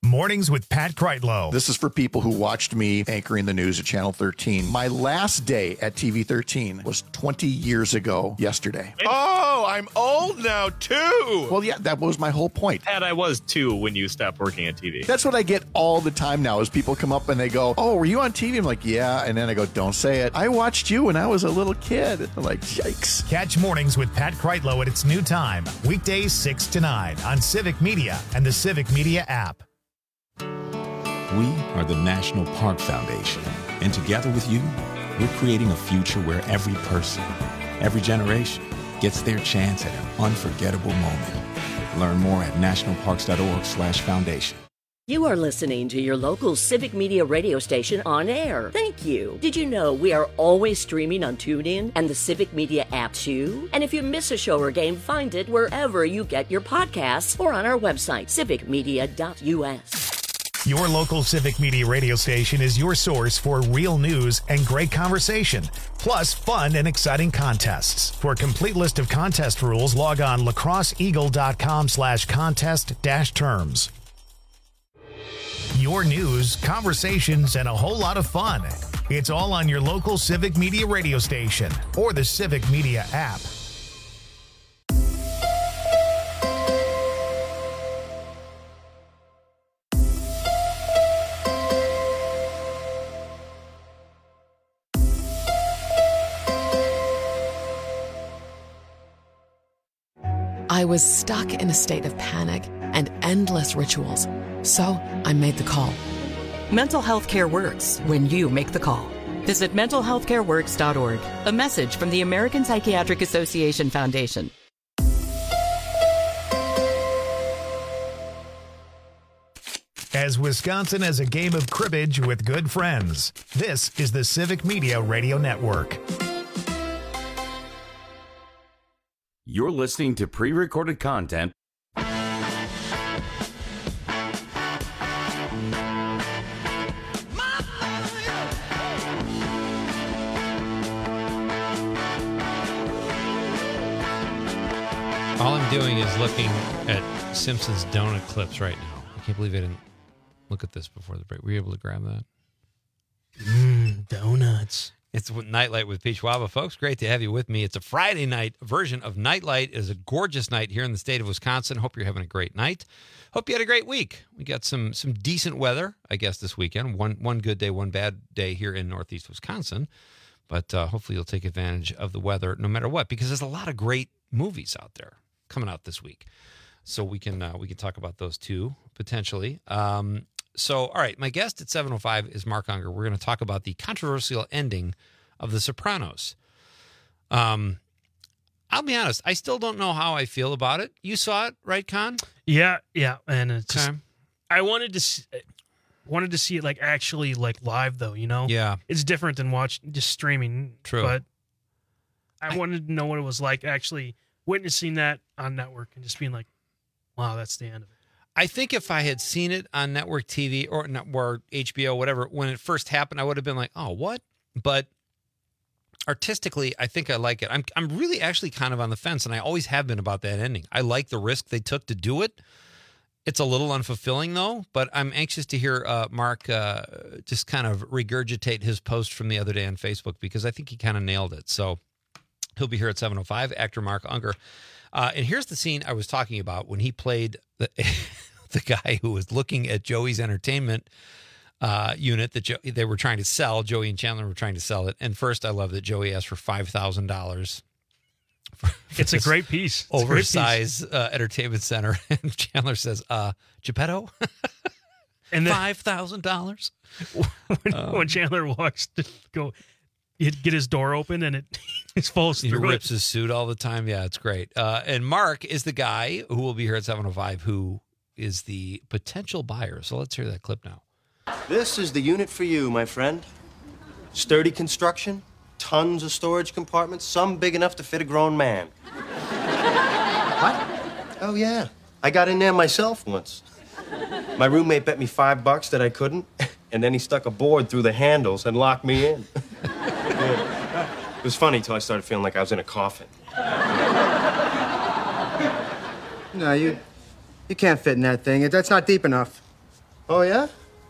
Mornings with Pat Kreitlow. This is for people who watched me anchoring the news at Channel 13. My last day at TV 13 was 20 years ago yesterday. Oh, I'm old now, too. Well, yeah, that was my whole point. Pat, I was, too, when you stopped working at TV. That's what I get all the time now is people come up and they go, oh, were you on TV? I'm like, yeah. And then I go, don't say it. I watched you when I was a little kid. I'm like, yikes. Catch Mornings with Pat Kreitlow at its new time, weekdays 6 to 9 on Civic Media and the Civic Media app. We are the National Park Foundation, and together with you, we're creating a future where every person, every generation, gets their chance at an unforgettable moment. Learn more at nationalparks.org/foundation. You are listening to your local Civic Media radio station on air. Thank you. Did you know we are always streaming on TuneIn and the Civic Media app too? And if you miss a show or game, find it wherever you get your podcasts or on our website, civicmedia.us. Your local Civic Media radio station is your source for real news and great conversation, plus fun and exciting contests. For a complete list of contest rules, log on lacrosseeagle.com/contest-terms. Your news, conversations, and a whole lot of fun. It's all on your local Civic Media radio station or the Civic Media app. I was stuck in a state of panic and endless rituals, so I made the call. Mental health care works when you make the call. Visit mentalhealthcareworks.org. A message from the American Psychiatric Association Foundation. As Wisconsin has a game of cribbage with good friends, this is the Civic Media Radio Network. You're listening to pre-recorded content. All I'm doing is looking at Simpsons donut clips right now. I can't believe I didn't look at this before the break. Were you able to grab that? Donuts. It's Nightlight with Peach Waba, folks. Great to have you with me. It's a Friday night version of Nightlight. It is a gorgeous night here in the state of Wisconsin. Hope you're having a great night. Hope you had a great week. We got some decent weather, I guess, this weekend. One good day, one bad day here in northeast Wisconsin. But hopefully you'll take advantage of the weather no matter what, because there's a lot of great movies out there coming out this week. So we can talk about those too, potentially. So, all right, my guest at 7:05 is Mark Unger. We're going to talk about the controversial ending of The Sopranos. I'll be honest, I still don't know how I feel about it. You saw it, right, Con? Yeah, and it's just, I wanted to see it like actually like live though, you know? Yeah. It's different than just streaming. True. But I wanted to know what it was like actually witnessing that on network and just being like, wow, that's the end of it. I think if I had seen it on network TV or HBO, whatever, when it first happened, I would have been like, oh, what? But artistically, I think I like it. I'm really actually kind of on the fence, and I always have been about that ending. I like the risk they took to do it. It's a little unfulfilling, though, but I'm anxious to hear Mark just kind of regurgitate his post from the other day on Facebook, because I think he kind of nailed it. So he'll be here at 7:05, actor Mark Unger. And here's the scene I was talking about when he played the guy who was looking at Joey's entertainment unit that they were trying to sell. Joey and Chandler were trying to sell it. And first, I love that Joey asked for $5,000. It's a great piece. Oversized entertainment center. And Chandler says, Geppetto? And then, $5,000? When Chandler walks to go... He'd get his door open and it falls through. He rips his suit all the time. Yeah, it's great. And Mark is the guy who will be here at 7:05 who is the potential buyer. So let's hear that clip now. This is the unit for you, my friend. Sturdy construction, tons of storage compartments, some big enough to fit a grown man. What? Oh, yeah. I got in there myself once. My roommate bet me $5 that I couldn't, and then he stuck a board through the handles and locked me in. It was funny till I started feeling like I was in a coffin. No, you can't fit in that thing. That's not deep enough. Oh, yeah?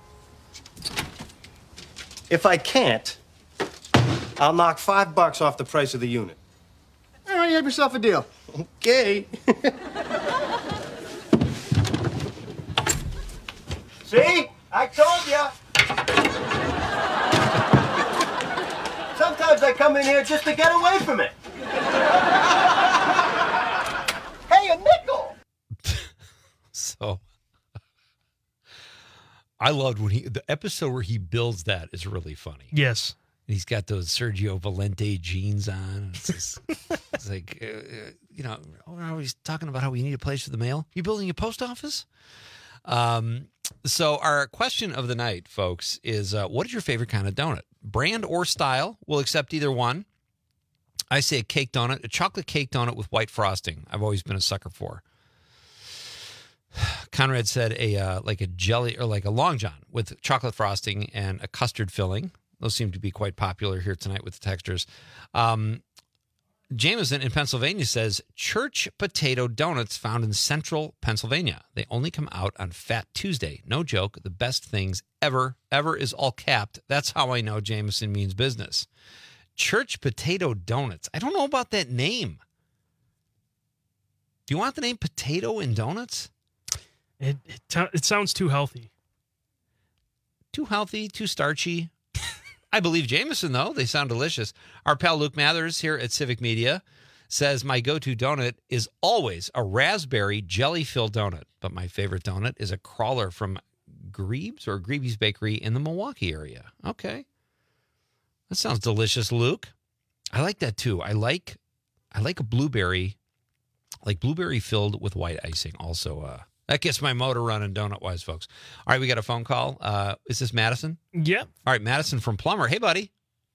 If I can't, I'll knock $5 off the price of the unit. All right, you have yourself a deal. Okay. See? I told ya. Sometimes I come in here just to get away from it. Hey, a nickel! So I loved when the episode where he builds that is really funny. Yes. He's got those Sergio Valente jeans on. It's like, he's talking about how we need a place for the mail. You building a post office? So our question of the night, folks, is what is your favorite kind of donut? Brand or style? We'll accept either one. I say a cake donut, a chocolate cake donut with white frosting. I've always been a sucker for. Conrad said a jelly or like a Long John with chocolate frosting and a custard filling. Those seem to be quite popular here tonight with the textures. Jameson in Pennsylvania says church potato donuts found in central Pennsylvania. They only come out on Fat Tuesday. No joke. The best things ever is all capped. That's how I know Jameson means business. Church potato donuts. I don't know about that name. Do you want the name potato in donuts? It sounds too healthy. Too healthy, too starchy. I believe Jameson, though. They sound delicious. Our pal Luke Mathers here at Civic Media says, my go-to donut is always a raspberry jelly-filled donut. But my favorite donut is a crawler from Greaves Bakery in the Milwaukee area. Okay. That sounds delicious, Luke. I like that, too. I like a blueberry, like blueberry filled with white icing. Also, that gets my motor running donut-wise, folks. All right, we got a phone call. Is this Madison? Yeah. All right, Madison from Plummer. Hey, buddy.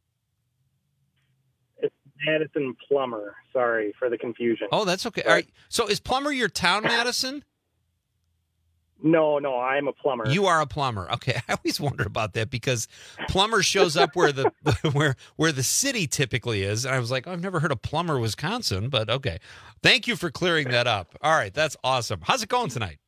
It's Madison Plummer. Sorry for the confusion. Oh, that's okay. All right. So is Plummer your town, Madison? No, I'm a plumber. You are a plumber. Okay. I always wonder about that because plumber shows up where the where the city typically is. And I was like, I've never heard of Plummer, Wisconsin, but okay. Thank you for clearing that up. All right, that's awesome. How's it going tonight?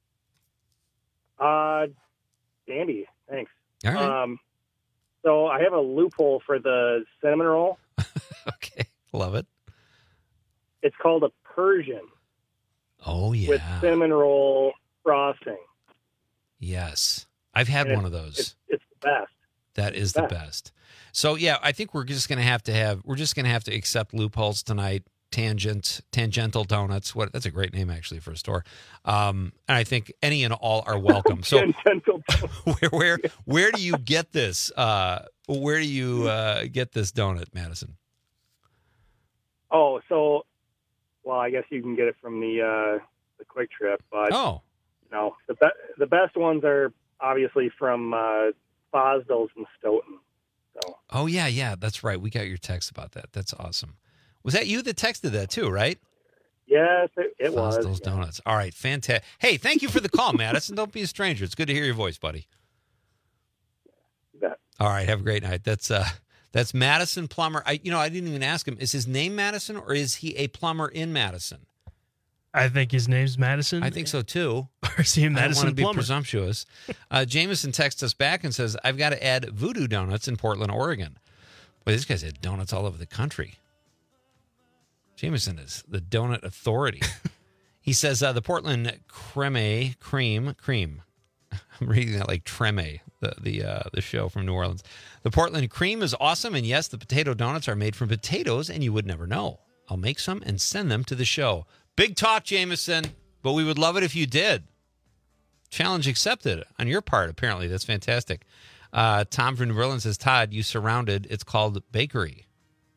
Dandy. Thanks. All right. So I have a loophole for the cinnamon roll. Okay. Love it. It's called a Persian. Oh, yeah. With cinnamon roll frosting. Yes. I've had one of those. It's the best. That is the best. So yeah, I think we're just going to have to accept loopholes tonight. Tangential Donuts. That's a great name actually for a store. And I think any and all are welcome. So where do you get this? Where do you get this donut, Madison? Oh, so I guess you can get it from the Quick Trip, but the best ones are obviously from Fosdale's and Stoughton. So. Oh yeah, that's right. We got your text about that. That's awesome. Was that you that texted that too, right? Yes, it was. Those donuts. All right, fantastic. Hey, thank you for the call, Madison. Don't be a stranger. It's good to hear your voice, buddy. You bet. All right, have a great night. That's Madison Plummer. I didn't even ask him. Is his name Madison or is he a plumber in Madison? I think his name's Madison. I think so too. Or is he Madison I don't want to be Plummer? presumptuous. Jameson texts us back and says, I've got to add Voodoo Donuts in Portland, Oregon. Boy, this guy's had donuts all over the country. Jameson is the donut authority. He says the Portland cream. I'm reading that like Treme, the show from New Orleans. The Portland cream is awesome, and yes, the potato donuts are made from potatoes, and you would never know. I'll make some and send them to the show. Big talk, Jameson, but we would love it if you did. Challenge accepted on your part, apparently. That's fantastic. Tom from New Orleans says, Todd, you surrounded. It's called bakery.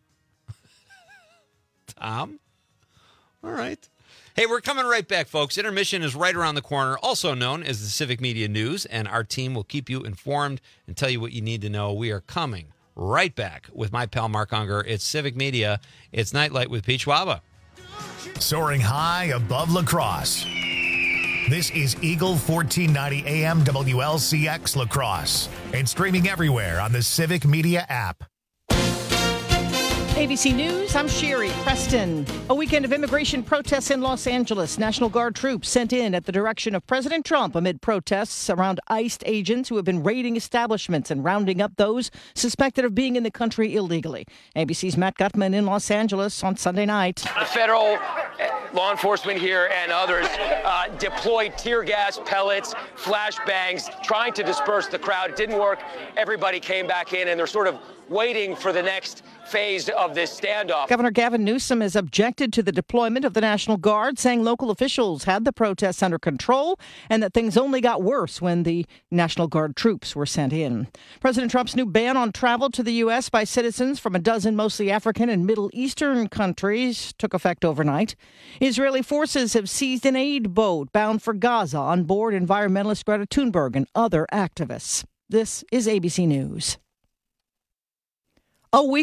Tom? All right. Hey, we're coming right back, folks. Intermission is right around the corner, also known as the Civic Media News, and our team will keep you informed and tell you what you need to know. We are coming right back with my pal Mark Unger. It's Civic Media. It's Nightlight with Peach Waba. Soaring high above La Crosse. This is Eagle 1490 AM WLCX La Crosse and streaming everywhere on the Civic Media app. ABC News, I'm Sherry Preston. A weekend of immigration protests in Los Angeles. National Guard troops sent in at the direction of President Trump amid protests around ICE agents who have been raiding establishments and rounding up those suspected of being in the country illegally. ABC's Matt Gutman in Los Angeles on Sunday night. The federal law enforcement here and others deployed tear gas, pellets, flashbangs, trying to disperse the crowd. It didn't work. Everybody came back in, and they're sort of waiting for the next phase of this standoff. Governor Gavin Newsom has objected to the deployment of the National Guard, saying local officials had the protests under control and that things only got worse when the National Guard troops were sent in. President Trump's new ban on travel to the U.S. by citizens from a dozen mostly African and Middle Eastern countries took effect overnight. Israeli forces have seized an aid boat bound for Gaza on board environmentalist Greta Thunberg and other activists. This is ABC News. A week